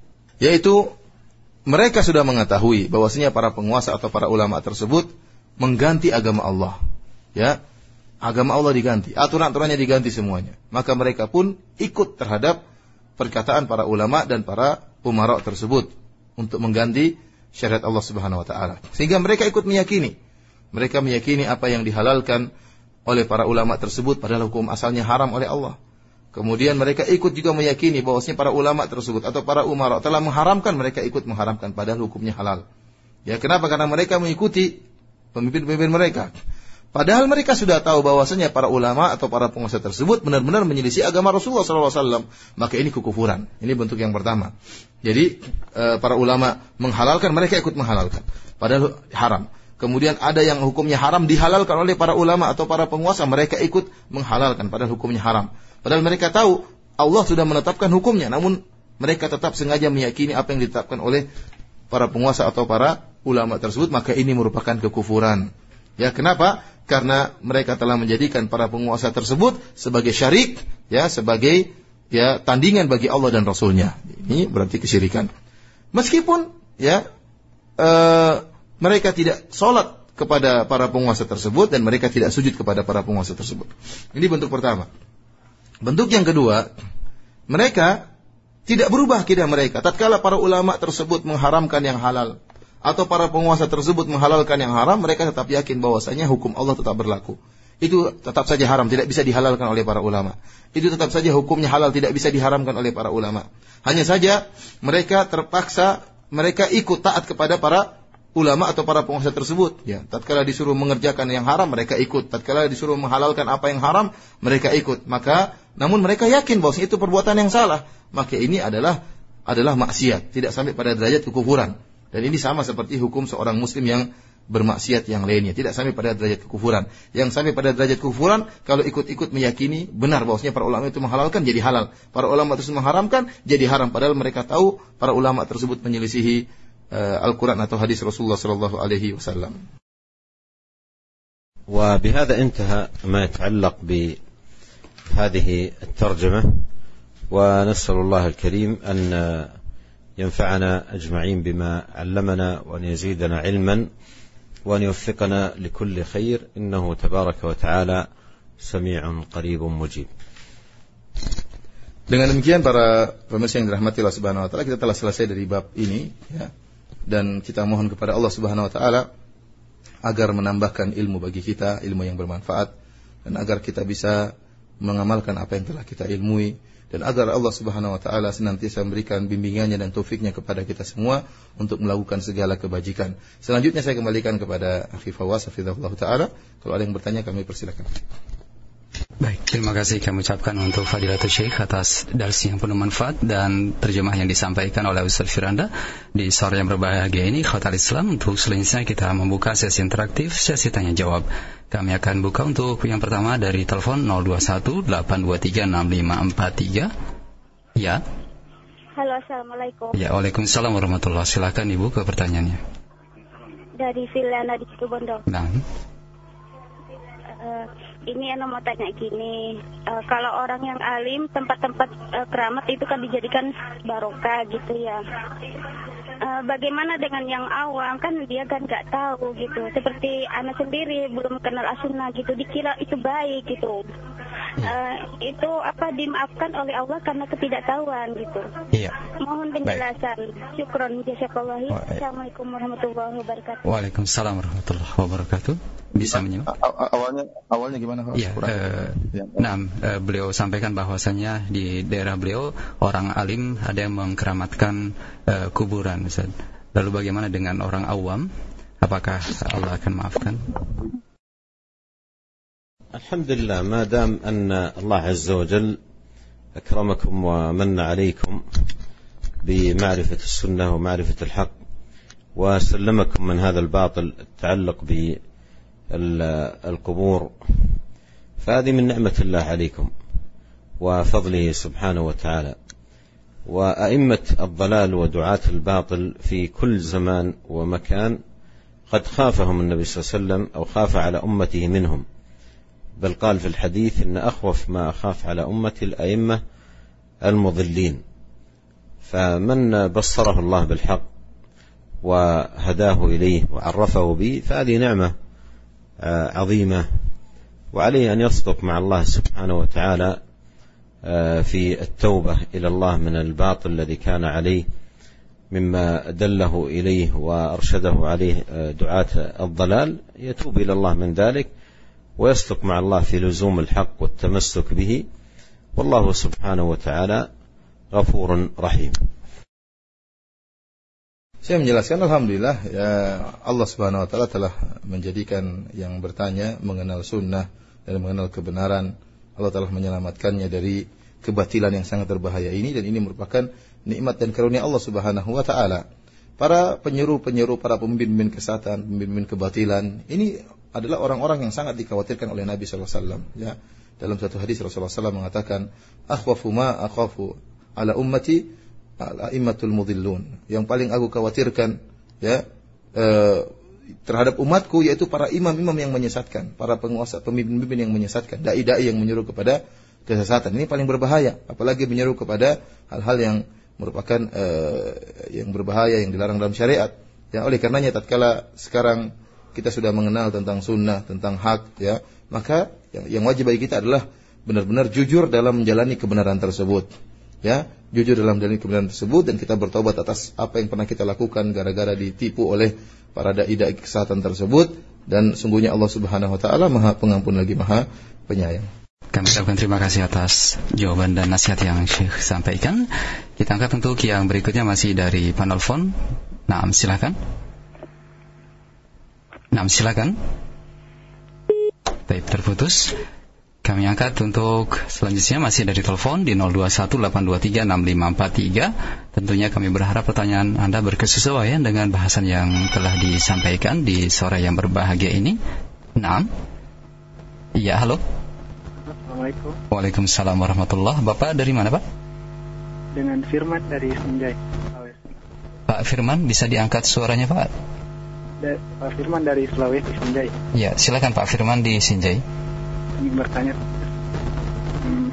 S2: yaitu mereka sudah mengetahui bahwasanya para penguasa atau para ulama tersebut mengganti agama Allah, ya, agama Allah diganti, aturan-aturannya diganti semuanya. Maka mereka pun ikut terhadap perkataan para ulama dan para umara tersebut untuk mengganti syariat Allah Subhanahu wa taala. Sehingga mereka ikut meyakini, mereka meyakini apa yang dihalalkan oleh para ulama tersebut padahal hukum asalnya haram oleh Allah. Kemudian mereka ikut juga meyakini bahwasanya para ulama tersebut atau para umara telah mengharamkan, mereka ikut mengharamkan padahal hukumnya halal. Ya, kenapa? Karena mereka mengikuti pemimpin-pemimpin mereka. Padahal mereka sudah tahu bahwasanya para ulama atau para penguasa tersebut benar-benar menyelisih agama Rasulullah sallallahu alaihi wasallam. Maka ini kekufuran. Ini bentuk yang pertama. Jadi para ulama menghalalkan, mereka ikut menghalalkan padahal haram. Kemudian ada yang hukumnya haram dihalalkan oleh para ulama atau para penguasa, mereka ikut menghalalkan padahal hukumnya haram. Padahal mereka tahu Allah sudah menetapkan hukumnya, namun mereka tetap sengaja meyakini apa yang ditetapkan oleh para penguasa atau para ulama tersebut. Maka ini merupakan kekufuran. Ya, kenapa? Karena mereka telah menjadikan para penguasa tersebut sebagai syarik, ya, sebagai, ya, tandingan bagi Allah dan Rasulnya. Ini berarti kesyirikan. Meskipun, ya, ee, mereka tidak sholat kepada para penguasa tersebut dan mereka tidak sujud kepada para penguasa tersebut. Ini bentuk pertama. Bentuk yang kedua, mereka tidak berubah akidah mereka. Tatkala para ulama tersebut mengharamkan yang halal, atau para penguasa tersebut menghalalkan yang haram, mereka tetap yakin bahwasanya hukum Allah tetap berlaku. Itu tetap saja haram, tidak bisa dihalalkan oleh para ulama. Itu tetap saja hukumnya halal, tidak bisa diharamkan oleh para ulama. Hanya saja mereka terpaksa, mereka ikut taat kepada para ulama atau para penguasa tersebut. Ya, tatkala disuruh mengerjakan yang haram, mereka ikut. Tatkala disuruh menghalalkan apa yang haram, mereka ikut. Maka, namun mereka yakin bahwa itu perbuatan yang salah. Maka ini adalah adalah maksiat, tidak sampai pada derajat kekufuran. Dan ini sama seperti hukum seorang muslim yang bermaksiat yang lainnya, tidak sampai pada derajat kekufuran. Yang sampai pada derajat kekufuran kalau ikut-ikut meyakini benar bahwasanya para ulama itu menghalalkan jadi halal, para ulama tersebut mengharamkan jadi haram, padahal mereka tahu para ulama tersebut menyelisihi uh, Al-Quran atau hadis Rasulullah sallallahu alaihi wasallam.
S1: وبهذا انتهى ما يتعلق بهذه الترجمة، ونسأل الله الكريم أن ينفعنا أجمعين بما علمنا وأن يزيدنا علما وأن يوفقنا لكل خير، إنه تبارك وتعالى سميع قريب مجيب.
S2: Dengan demikian para pemirsa yang dirahmati Allah Subhanahu wa taala, kita telah selesai dari bab ini ya. Dan kita mohon kepada Allah Subhanahu wa taala agar menambahkan ilmu bagi kita, ilmu yang bermanfaat, dan agar kita bisa mengamalkan apa yang telah kita ilmui, dan agar Allah Subhanahu wa taala senantiasa memberikan bimbingannya dan taufiknya kepada kita semua untuk melakukan segala kebajikan. Selanjutnya saya kembalikan kepada Akhi Fawaz hafizahullah taala. Kalau ada yang bertanya kami persilakan.
S3: Baik, terima kasih kami ucapkan untuk Fadilatul Syekh atas darsi yang penuh manfaat dan terjemah yang disampaikan oleh Ustaz Firanda di sore yang berbahagia ini. Khotal Islam, untuk selanjutnya kita membuka sesi interaktif, sesi tanya jawab. Kami akan buka untuk yang pertama dari telepon nol dua satu delapan dua tiga enam lima empat tiga. Ya.
S4: Halo, assalamualaikum.
S3: Ya, waalaikumsalam warahmatullahi wabarakatuh. Silakan Ibu ke pertanyaannya.
S4: Dari Viliana di Situbondo.
S3: Nah.
S4: Uh, ini Ana mau tanya gini, uh, kalau orang yang alim, tempat-tempat uh, keramat itu kan dijadikan barokah gitu ya. Uh, bagaimana dengan yang awam, kan dia kan nggak tahu gitu. Seperti Ana sendiri belum kenal as-sunnah gitu, dikira itu baik gitu. Uh, itu apa dimaafkan oleh Allah karena ketidaktahuan gitu.
S3: Iya.
S4: Mohon penjelasan. Syukron jazakallahu. Assalamualaikum warahmatullahi wabarakatuh.
S3: Waalaikumsalam warahmatullahi wabarakatuh. Bisa menyimak?
S2: Awalnya awalnya gimana?
S3: Iya. Uh, ya. Nah, uh, beliau sampaikan bahwasanya di daerah beliau orang alim ada yang mengkeramatkan uh, kuburan, Ustaz. Lalu bagaimana dengan orang awam? Apakah Allah akan maafkan?
S1: الحمد لله، ما دام أن الله عز وجل أكرمكم ومن عليكم بمعرفة السنة ومعرفة الحق وسلمكم من هذا الباطل التعلق بالقبور، فهذه من نعمة الله عليكم وفضله سبحانه وتعالى. وأئمة الضلال ودعاة الباطل في كل زمان ومكان قد خافهم النبي صلى الله عليه وسلم أو خاف على أمته منهم، بل قال في الحديث إن أخوف ما أخاف على أمتي الأئمة المضلين. فمن بصره الله بالحق وهداه إليه وعرفه به فهذه نعمة عظيمة، وعليه أن يصدق مع الله سبحانه وتعالى في التوبة إلى الله من الباطل الذي كان عليه مما دله إليه وأرشده عليه دعاة الضلال، يتوب إلى الله من ذلك ويصدق مع الله في لزوم الحق والتمسك به، والله سبحانه وتعالى غفور رحيم.
S2: Saya menjelaskan, alhamdulillah ya, Allah Subhanahu wa taala telah menjadikan yang bertanya mengenal sunnah dan mengenal kebenaran. Allah telah menyelamatkannya dari kebatilan yang sangat berbahaya ini, dan ini merupakan nikmat dan karunia Allah Subhanahu wa taala. Para penyeru-penyeru, para pemimpin-pemimpin kesesatan, pemimpin kebatilan, ini adalah orang-orang yang sangat dikhawatirkan oleh Nabi sallallahu alaihi wasallam. Ya, dalam satu hadis Rasulullah sallallahu alaihi wasallam mengatakan, "Akhwafu ma akhafu ala ummati al-a'immatul mudhillun." Yang paling aku khawatirkan ya eh, terhadap umatku yaitu para imam-imam yang menyesatkan, para penguasa, pemimpin-pemimpin yang menyesatkan, dai-dai yang menyuruh kepada kesesatan. Ini paling berbahaya, apalagi menyuruh kepada hal-hal yang merupakan eh, yang berbahaya, yang dilarang dalam syariat. Ya, oleh karenanya tatkala sekarang kita sudah mengenal tentang sunnah, tentang hak, ya, maka yang, yang wajib bagi kita adalah benar-benar jujur dalam menjalani kebenaran tersebut. Ya, jujur dalam menjalani kebenaran tersebut dan kita bertobat atas apa yang pernah kita lakukan gara-gara ditipu oleh para dai-dai kesesatan tersebut, dan sungguhnya Allah Subhanahu wa taala Maha Pengampun lagi Maha Penyayang.
S3: Kami ucapkan terima kasih atas jawaban dan nasihat yang Syekh sampaikan. Kita angkat untuk yang berikutnya masih dari panelpon. Naam, silakan. Naam, silakan. Baik, terputus. Kami angkat untuk selanjutnya masih dari telepon di nol dua satu delapan dua tiga enam lima empat tiga. Tentunya kami berharap pertanyaan Anda berkesesuaian dengan bahasan yang telah disampaikan di sore yang berbahagia ini. Naam. Iya, halo.
S5: Assalamualaikum.
S3: Waalaikumsalam warahmatullah. Bapak dari mana, Pak?
S5: Dengan Firman dari Sinjai.
S3: Pak Firman, bisa diangkat suaranya, Pak?
S5: Da, Pak Firman dari Sulawesi, Sinjai.
S3: Ya, silakan Pak Firman di Sinjai.
S5: Ingin bertanya, hmm,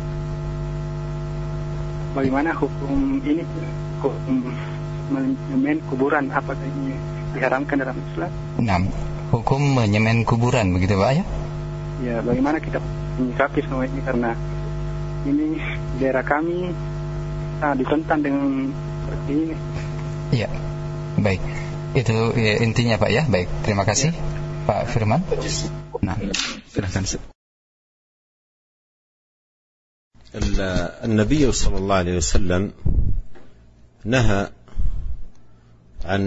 S5: bagaimana hukum ini, hukum menyemen kuburan, apakah ini diharamkan dalam Islam?
S3: Nah, hukum menyemen kuburan, begitu Pak ya?
S5: Ya, bagaimana kita menyikapi semua ini, karena ini daerah kami sangat ditentang dengan seperti ini.
S3: Iya, baik. Itu ya, intinya Pak ya. Baik, terima kasih ya, Pak Firman. Nah, silakan.
S1: النبي صلى الله عليه وسلم نهى عن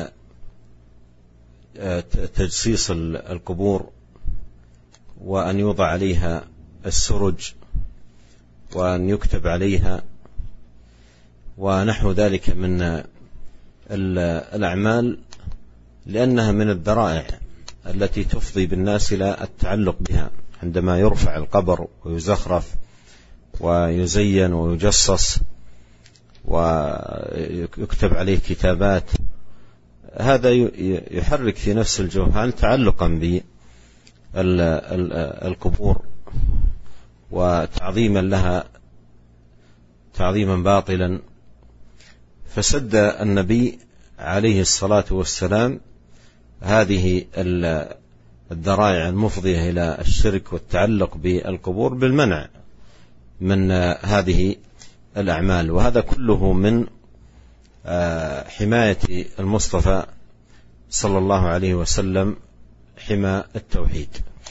S1: تجسيس القبور وأن يوضع عليها السرج وأن يكتب عليها ونحو ذلك من الأعمال، لأنها من الذرائع التي تفضي بالناس إلى التعلق بها. عندما يرفع القبر ويزخرف ويزين ويجصص ويكتب عليه كتابات، هذا يحرك في نفس الجهال تعلقا بالقبور وتعظيما لها تعظيما باطلا. فسد النبي عليه الصلاة والسلام هذه الذرائع المفضية إلى الشرك والتعلق بالقبور بالمنع من هذه الأعمال، وهذا كله من حماية المصطفى صلى الله عليه وسلم حمى التوحيد.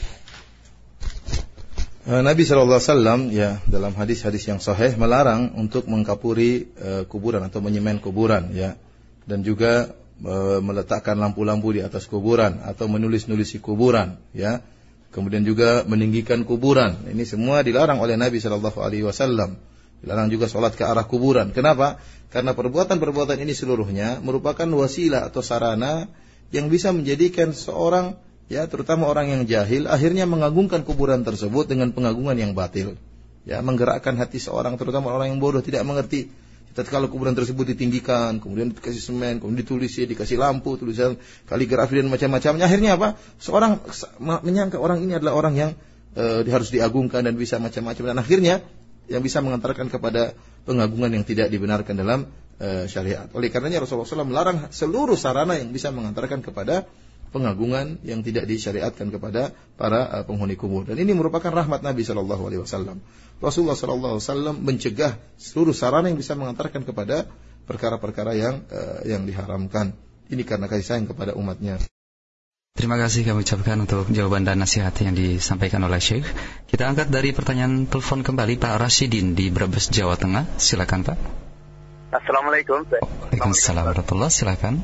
S2: Nabi shallallahu alaihi wasallam ya dalam hadis-hadis yang sahih melarang untuk mengkapuri uh, kuburan atau menyemen kuburan ya, dan juga uh, meletakkan lampu-lampu di atas kuburan atau menulis-nulisi kuburan ya. Kemudian juga meninggikan kuburan. Ini semua dilarang oleh Nabi shallallahu alaihi wasallam. Dilarang juga sholat ke arah kuburan. Kenapa? Karena perbuatan-perbuatan ini seluruhnya merupakan wasilah atau sarana yang bisa menjadikan seorang, ya terutama orang yang jahil, akhirnya mengagungkan kuburan tersebut dengan pengagungan yang batil. Ya, menggerakkan hati seorang, terutama orang yang bodoh, tidak mengerti. Tatkala kuburan tersebut ditinggikan, kemudian dikasih semen, kemudian ditulis, dikasih lampu, tulisan kaligrafi dan macam-macamnya, akhirnya apa? Seorang menyangka orang ini adalah orang yang e, harus diagungkan dan bisa macam-macam, dan akhirnya yang bisa mengantarkan kepada pengagungan yang tidak dibenarkan dalam e, syariat. Oleh karenanya Rasulullah shallallahu alaihi wasallam melarang seluruh sarana yang bisa mengantarkan kepada pengagungan yang tidak disyariatkan kepada para uh, penghuni kubur. Dan ini merupakan rahmat Nabi shallallahu alaihi wasallam. Rasulullah shallallahu alaihi wasallam mencegah seluruh sarana yang bisa mengantarkan kepada perkara-perkara yang uh, yang diharamkan. Ini karena kasih sayang kepada umatnya.
S3: Terima kasih kami ucapkan untuk jawaban dan nasihat yang disampaikan oleh Syekh. Kita angkat dari pertanyaan telepon kembali Pak Rasyidin di Brebes, Jawa Tengah. Silakan Pak.
S6: Assalamualaikum.
S3: Waalaikumsalam warahmatullahi wabarakatuh. Silakan.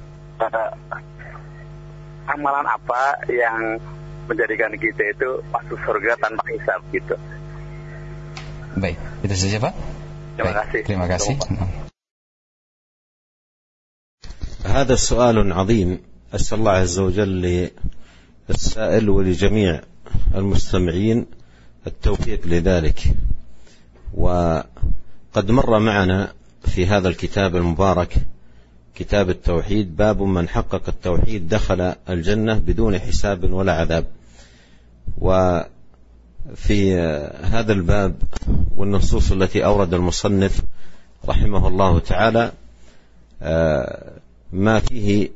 S6: Amalan apa yang menjadikan kita itu masuk surga tanpa hisab gitu?
S3: Baik, itu saja Pak.
S6: Terima
S3: Baik,
S6: kasih.
S3: Terima kasih.
S1: هذا سؤال عظيم، أسأل الله عز وجل للسائل ولجميع المستمعين التوفيق لذلك. وقد مر معنا في هذا الكتاب المبارك كتاب التوحيد باب من حقق التوحيد دخل الجنة بدون حساب ولا عذاب. وفي هذا الباب والنصوص التي أورد المصنف رحمه الله تعالى ما فيه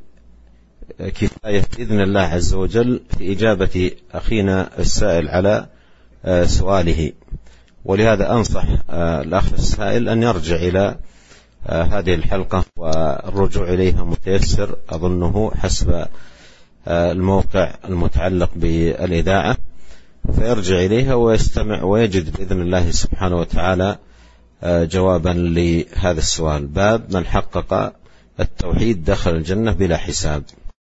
S1: كفاية بإذن الله عز وجل في إجابة أخينا السائل على سؤاله. ولهذا أنصح الأخ السائل أن يرجع إلى هذه الحلقة، والرجوع إليها متيسر أظنه حسب الموقع المتعلق بالإذاعة، فيرجع إليها ويستمع ويجد بإذن الله سبحانه وتعالى جوابا لهذا السؤال. باب من حقق التوحيد دخل الجنة بلا حساب.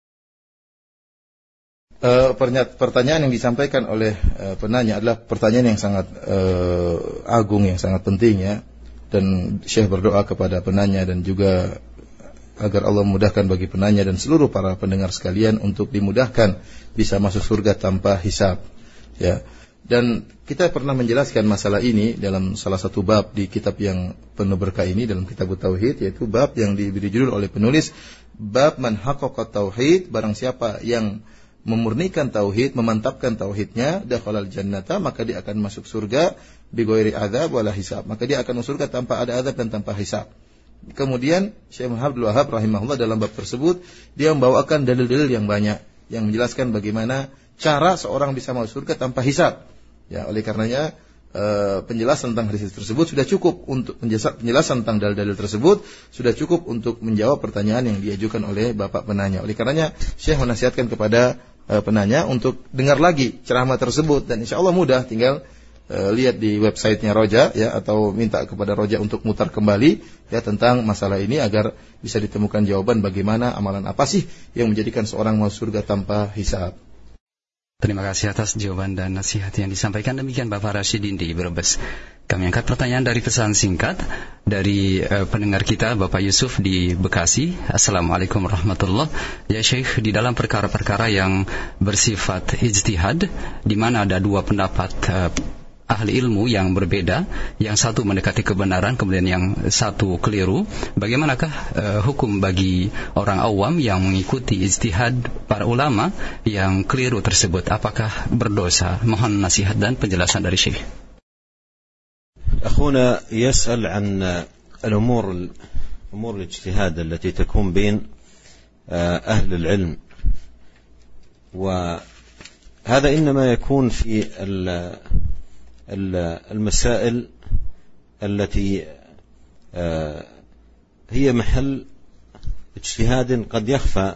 S2: Uh, pertanyaan yang disampaikan oleh uh, penanya adalah pertanyaan yang sangat uh, agung, yang sangat penting ya. Dan Syekh berdoa kepada penanya dan juga agar Allah memudahkan bagi penanya dan seluruh para pendengar sekalian untuk dimudahkan bisa masuk surga tanpa hisab ya. Dan kita pernah menjelaskan masalah ini dalam salah satu bab di kitab yang penuh berkah ini, dalam kitab Tauhid, yaitu bab yang diberi judul oleh penulis bab man haqqaqa tauhid, barang siapa yang memurnikan tauhid, memantapkan tauhidnya, dakhalal jannata, maka dia akan masuk surga bi ghairi adzab wala hisab, maka dia akan masuk surga tanpa ada azab dan tanpa hisab. Kemudian Syekh Muhammad Abdul Wahhab rahimahullah dalam bab tersebut dia membawakan dalil-dalil yang banyak yang menjelaskan bagaimana cara seorang bisa masuk surga tanpa hisab. Ya, oleh karenanya Uh, penjelasan tentang hadis tersebut sudah cukup untuk penjelasan, penjelasan tentang dalil-dalil tersebut sudah cukup untuk menjawab pertanyaan yang diajukan oleh bapak penanya. Oleh karenanya Syekh menasihatkan kepada uh, penanya untuk dengar lagi ceramah tersebut, dan insya Allah mudah, tinggal uh, lihat di websitenya Roja ya, atau minta kepada Roja untuk mutar kembali ya tentang masalah ini agar bisa ditemukan jawaban bagaimana amalan apa sih yang menjadikan seorang masuk surga tanpa hisab.
S3: Terima kasih atas jawaban dan nasihat yang disampaikan. Demikian Bapak Rasyidin di Brebes. Kami angkat pertanyaan dari pesan singkat dari uh, pendengar kita Bapak Yusuf di Bekasi. Assalamualaikum warahmatullahi wabarakatuh. Ya Syekh, di dalam perkara-perkara yang bersifat ijtihad, di mana ada dua pendapat uh, ahli ilmu yang berbeda, yang satu mendekati kebenaran, kemudian yang satu keliru, bagaimanakah uh, hukum bagi orang awam yang mengikuti ijtihad para ulama yang keliru tersebut? Apakah berdosa? Mohon nasihat dan penjelasan dari Syekh.
S1: أخونا يسأل عن الأمور أمور الاجتهاد التي تكون بين أهل العلم، وهذا إنما يكون في المسائل التي هي محل اجتهاد قد يخفى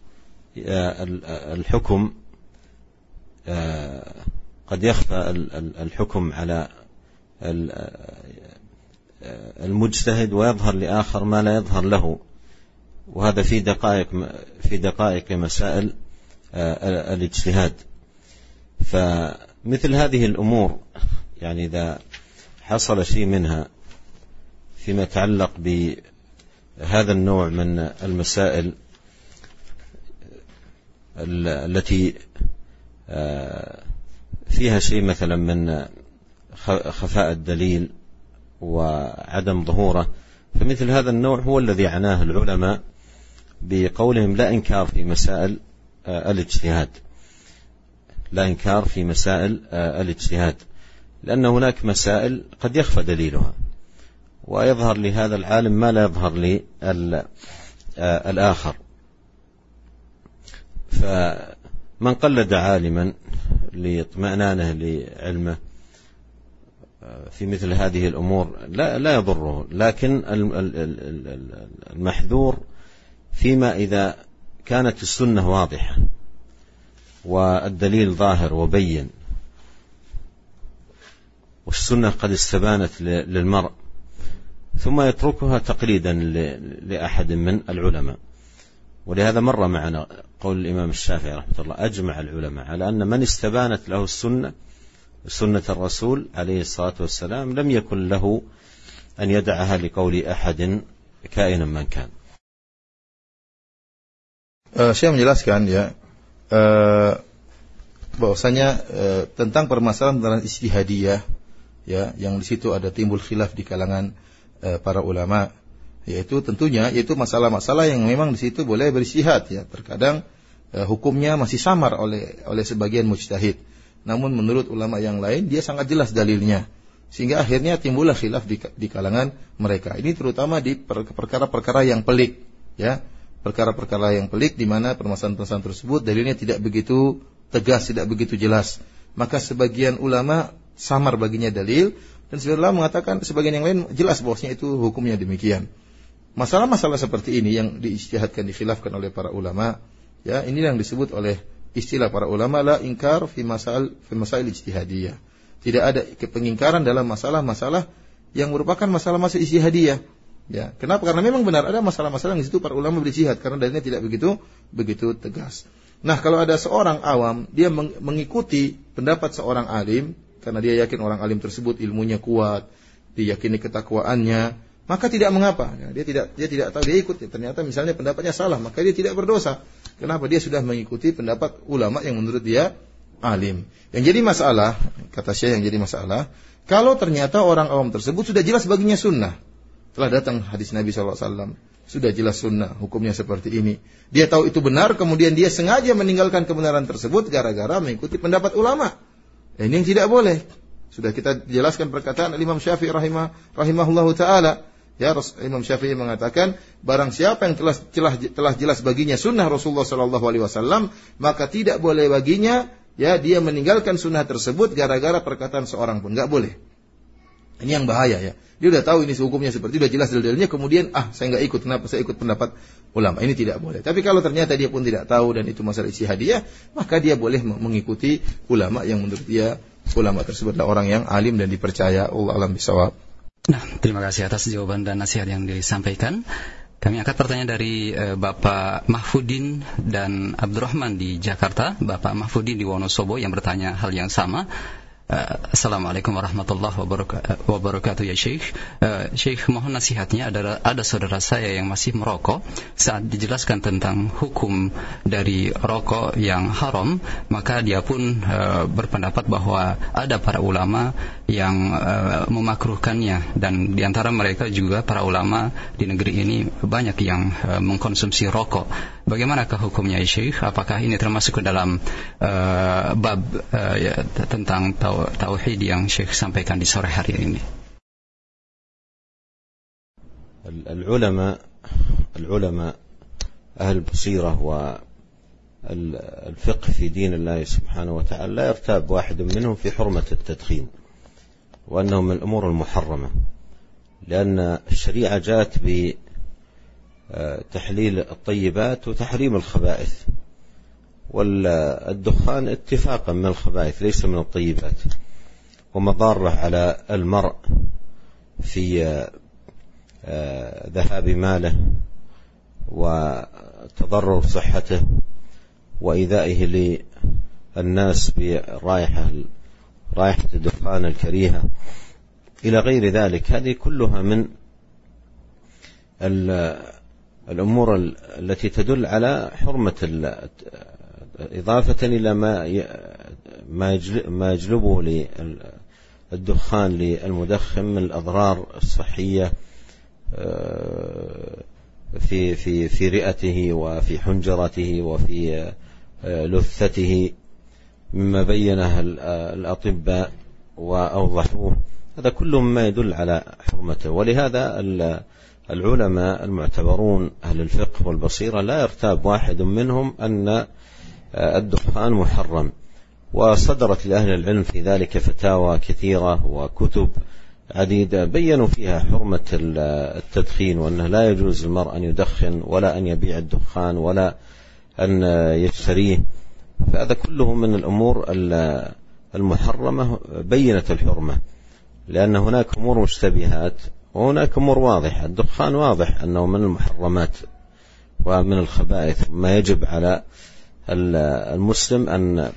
S1: الحكم قد يخفى الحكم على المجتهد ويظهر لآخر ما لا يظهر له، وهذا في دقائق في دقائق مسائل الاجتهاد. فمثل هذه الأمور يعني إذا حصل شيء منها فيما يتعلق بهذا النوع من المسائل التي فيها شيء مثلا من خفاء الدليل وعدم ظهوره، فمثل هذا النوع هو الذي عناه العلماء بقولهم لا إنكار في مسائل الاجتهاد، لا إنكار في مسائل الاجتهاد، لأن هناك مسائل قد يخفى دليلها ويظهر لهذا العالم ما لا يظهر للآخر. فمن قلد عالما لاطمئنانه لعلمه في مثل هذه الأمور لا لا يضره، لكن المحذور فيما إذا كانت السنة واضحة والدليل ظاهر وبين والسنة قد استبانت للمرء ثم يتركها تقليدا لأحد من العلماء. ولهذا مر معنا قول الإمام الشافعي رحمه الله: أجمع العلماء على أن من استبانت له السنة سنة الرسول عليه الصلاة والسلام لم يكن له أن يدعها لقول أحد كائنا من كان.
S2: Uh, saya menjelaskan ya uh, bahwasanya uh, tentang permasalahan tentang ijtihadiyah ya, yang di situ ada timbul khilaf di kalangan uh, para ulama, yaitu tentunya yaitu masalah-masalah yang memang di situ boleh berijtihad ya. Terkadang uh, hukumnya masih samar oleh oleh sebagian mujtahid, namun menurut ulama yang lain dia sangat jelas dalilnya, sehingga akhirnya timbullah khilaf di, di kalangan mereka. Ini terutama di perkara-perkara yang pelik ya, perkara-perkara yang pelik di mana permasalahan-permasalahan tersebut dalilnya tidak begitu tegas, tidak begitu jelas. Maka sebagian ulama samar baginya dalil, dan sebagian ulama mengatakan sebagian yang lain jelas bahwasanya itu hukumnya demikian. Masalah-masalah seperti ini yang diijtihadkan, dikhilafkan oleh para ulama, ya, ini yang disebut oleh istilah para ulama la ingkar fi masail fi masail ijtihadiyah. Tidak ada pengingkaran dalam masalah-masalah yang merupakan masalah-masalah ijtihadiyah. Ya, kenapa? Karena memang benar ada masalah-masalah yang di situ para ulama berijtihad karena dalilnya tidak begitu begitu tegas. Nah, kalau ada seorang awam dia mengikuti pendapat seorang alim karena dia yakin orang alim tersebut ilmunya kuat, diyakini ketakwaannya, maka tidak mengapa. Ya, dia tidak dia tidak tahu, dia ikut. Ternyata misalnya pendapatnya salah, maka dia tidak berdosa. Kenapa? Dia sudah mengikuti pendapat ulama yang menurut dia alim. Yang jadi masalah, kata Syekh, yang jadi masalah, kalau ternyata orang awam tersebut sudah jelas baginya sunnah. Telah datang hadis Nabi shallallahu alaihi wasallam, sudah jelas sunnah, hukumnya seperti ini. Dia tahu itu benar, kemudian dia sengaja meninggalkan kebenaran tersebut gara-gara mengikuti pendapat ulama. Ini yang tidak boleh. Sudah kita jelaskan perkataan Imam Syafi'i rahimah, rahimahullahu ta'ala. Ya, Imam Syafi'i mengatakan, barang siapa yang telah, telah, telah jelas baginya sunnah Rasulullah shallallahu alaihi wasallam, maka tidak boleh baginya, ya, dia meninggalkan sunnah tersebut gara-gara perkataan seorang pun. Enggak boleh. Ini yang bahaya, ya. Dia sudah tahu ini hukumnya seperti itu, sudah jelas dalilnya, kemudian ah saya nggak ikut, kenapa saya ikut pendapat ulama? Ini tidak boleh. Tapi kalau ternyata dia pun tidak tahu dan itu masalah ijtihadiyah, maka dia boleh mengikuti ulama yang menurut dia ulama tersebutlah orang yang alim dan dipercaya. Allah alam bisawab.
S3: Nah, terima kasih atas jawaban dan nasihat yang disampaikan. Kami angkat pertanyaan dari uh, Bapak Mahfudin dan Abdurrahman di Jakarta. Bapak Mahfudin di Wonosobo yang bertanya hal yang sama. Uh, Assalamualaikum warahmatullahi wabarakatuh ya Syekh. uh, Syekh, mohon nasihatnya. Ada, ada saudara saya yang masih merokok. Saat dijelaskan tentang hukum dari rokok yang haram, maka dia pun uh, berpendapat bahwa ada para ulama yang uh, memakruhkannya, dan diantara mereka juga para ulama di negeri ini banyak yang uh, mengkonsumsi rokok. Bagaimanakah hukumnya ya Syekh? Apakah ini termasuk ke dalam uh, bab uh, ya, tentang tau, tauhid yang Syekh sampaikan di sore hari ini?
S1: العلماء العلماء أهل البصيرة والفقه في دين الله سبحانه وتعالى لا يرتاب واحد منهم في حرمة التدخين وأنه من الأمور المحرمة، لأن الشريعة جاءت بتحليل الطيبات وتحريم الخبائث، والدخان اتفاقا من الخبائث ليس من الطيبات، ومضارة على المرء في ذهاب ماله وتضرر صحته وإيذائه للناس برائحة رائحة الدخان الكريهة إلى غير ذلك. هذه كلها من الأمور التي تدل على حرمة إضافة إلى ما ما يجلبه للدخان للمدخن من الأضرار الصحية في في في رئته وفي حنجرته وفي لثته، مما بينه الأطباء وأوضحوه. هذا كله مما يدل على حرمته، ولهذا العلماء المعتبرون أهل الفقه والبصيرة لا يرتاب واحد منهم أن الدخان محرم، وصدرت لأهل العلم في ذلك فتاوى كثيرة وكتب عديدة بيّنوا فيها حرمة التدخين، وأنه لا يجوز المرء أن يدخن ولا أن يبيع الدخان ولا أن يشتريه. فهذا كله من الأمور المحرمة بينة الحرمة، لأن هناك أمور مشتبهات وهناك أمور واضحة. الدخان واضح أنه من المحرمات ومن الخبائث، ما يجب على المسلم أن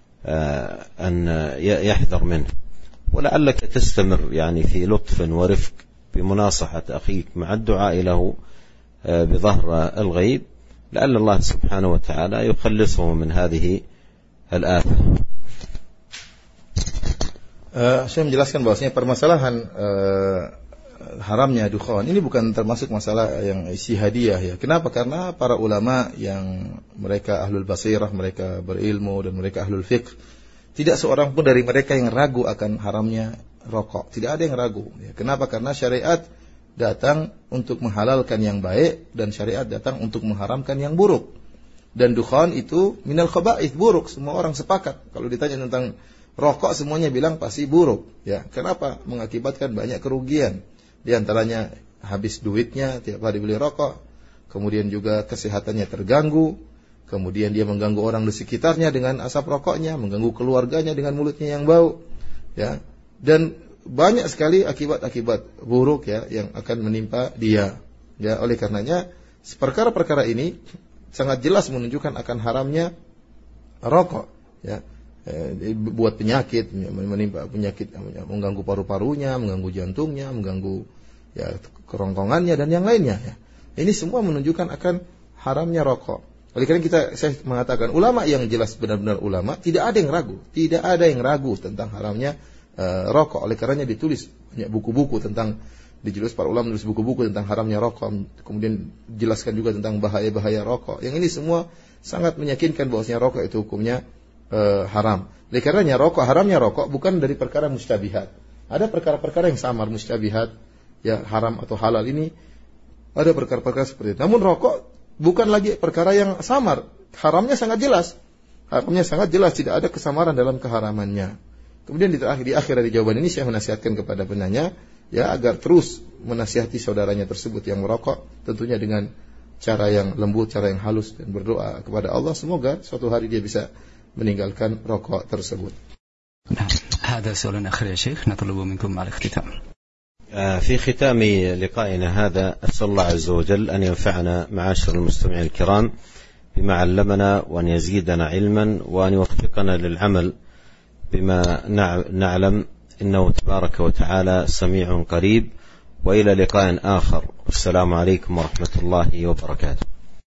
S1: أن يحذر منه. ولعلك تستمر يعني في لطف ورفق بمناصحة أخيك مع الدعاء له بظهر الغيب، لعل الله سبحانه وتعالى يخلصه من هذه الآفة.
S2: Uh, saya menjelaskan bahwasanya permasalahan uh, haramnya dukhan ini bukan termasuk masalah yang ijtihadiyah, ya. Kenapa? Karena para ulama yang mereka ahlul basirah, mereka berilmu dan mereka ahlul fiqh, tidak seorang pun dari mereka yang ragu akan haramnya rokok. Tidak ada yang ragu. Ya. Kenapa? Karena syariat datang untuk menghalalkan yang baik dan syariat datang untuk mengharamkan yang buruk. Dan dukhan itu minal khaba'ith, buruk. Semua orang sepakat. Kalau ditanya tentang rokok semuanya bilang pasti buruk. Ya, kenapa? Mengakibatkan banyak kerugian. Di antaranya habis duitnya tiap hari beli rokok, kemudian juga kesehatannya terganggu, kemudian dia mengganggu orang di sekitarnya dengan asap rokoknya, mengganggu keluarganya dengan mulutnya yang bau. Ya, dan banyak sekali akibat-akibat buruk ya yang akan menimpa dia. Ya, oleh karenanya perkara-perkara ini sangat jelas menunjukkan akan haramnya rokok. Ya, eh, buat penyakit, menimpa penyakit, mengganggu paru-parunya, mengganggu jantungnya, mengganggu ya kerongkongannya dan yang lainnya. Ya. Ini semua menunjukkan akan haramnya rokok. Oleh karena kita saya mengatakan ulama yang jelas benar-benar ulama, tidak ada yang ragu, tidak ada yang ragu tentang haramnya uh, rokok. Oleh karenanya ditulis banyak buku-buku tentang dijelas para ulama menulis buku-buku tentang haramnya rokok, kemudian dijelaskan juga tentang bahaya-bahaya rokok. Yang ini semua sangat meyakinkan bahwasanya rokok itu hukumnya uh, haram. Oleh karenanya rokok haramnya rokok bukan dari perkara mustabihat. Ada perkara-perkara yang samar mustabihat, ya haram atau halal ini ada perkara-perkara seperti itu. Namun rokok bukan lagi perkara yang samar, haramnya sangat jelas, haramnya sangat jelas, tidak ada kesamaran dalam keharamannya. Kemudian di akhir di akhir dari jawaban ini saya menasihatkan kepada penanya, ya agar terus menasihati saudaranya tersebut yang merokok, tentunya dengan cara yang lembut, cara yang halus, dan berdoa kepada Allah semoga suatu hari dia bisa meninggalkan rokok tersebut.
S3: Nah, هذا سؤال آخر يا شيخ نطلب منكم على الاختتام.
S1: في ختام لقائنا هذا أسأل الله عز وجل أن ينفعنا معاشر المستمعين الكرام بما علمنا وأن يزيدنا علما وأن يوفقنا للعمل بما نعلم إنه تبارك وتعالى سميع قريب وإلى لقاء آخر والسلام عليكم ورحمة الله وبركاته.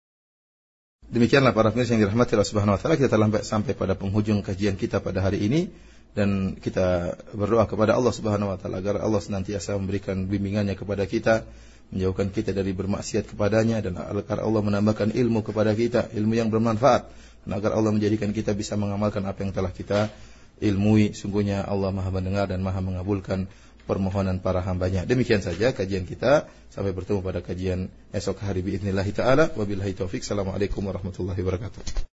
S2: Demikianlah para pemirsa yang dirahmati Allah Subhanahu wa taala, kita telah sampai pada penghujung kajian kita pada hari ini. Dan kita berdoa kepada Allah Subhanahu wa taala agar Allah senantiasa memberikan bimbingannya kepada kita, menjauhkan kita dari bermaksiat kepadanya, dan agar Allah menambahkan ilmu kepada kita, ilmu yang bermanfaat, dan agar Allah menjadikan kita bisa mengamalkan apa yang telah kita ilmui. Sungguhnya Allah Maha mendengar dan Maha mengabulkan permohonan para hambanya. Demikian saja kajian kita, sampai bertemu pada kajian esok hari biidznillah taala. Wabillahi taufik. Assalamualaikum warahmatullahi wabarakatuh.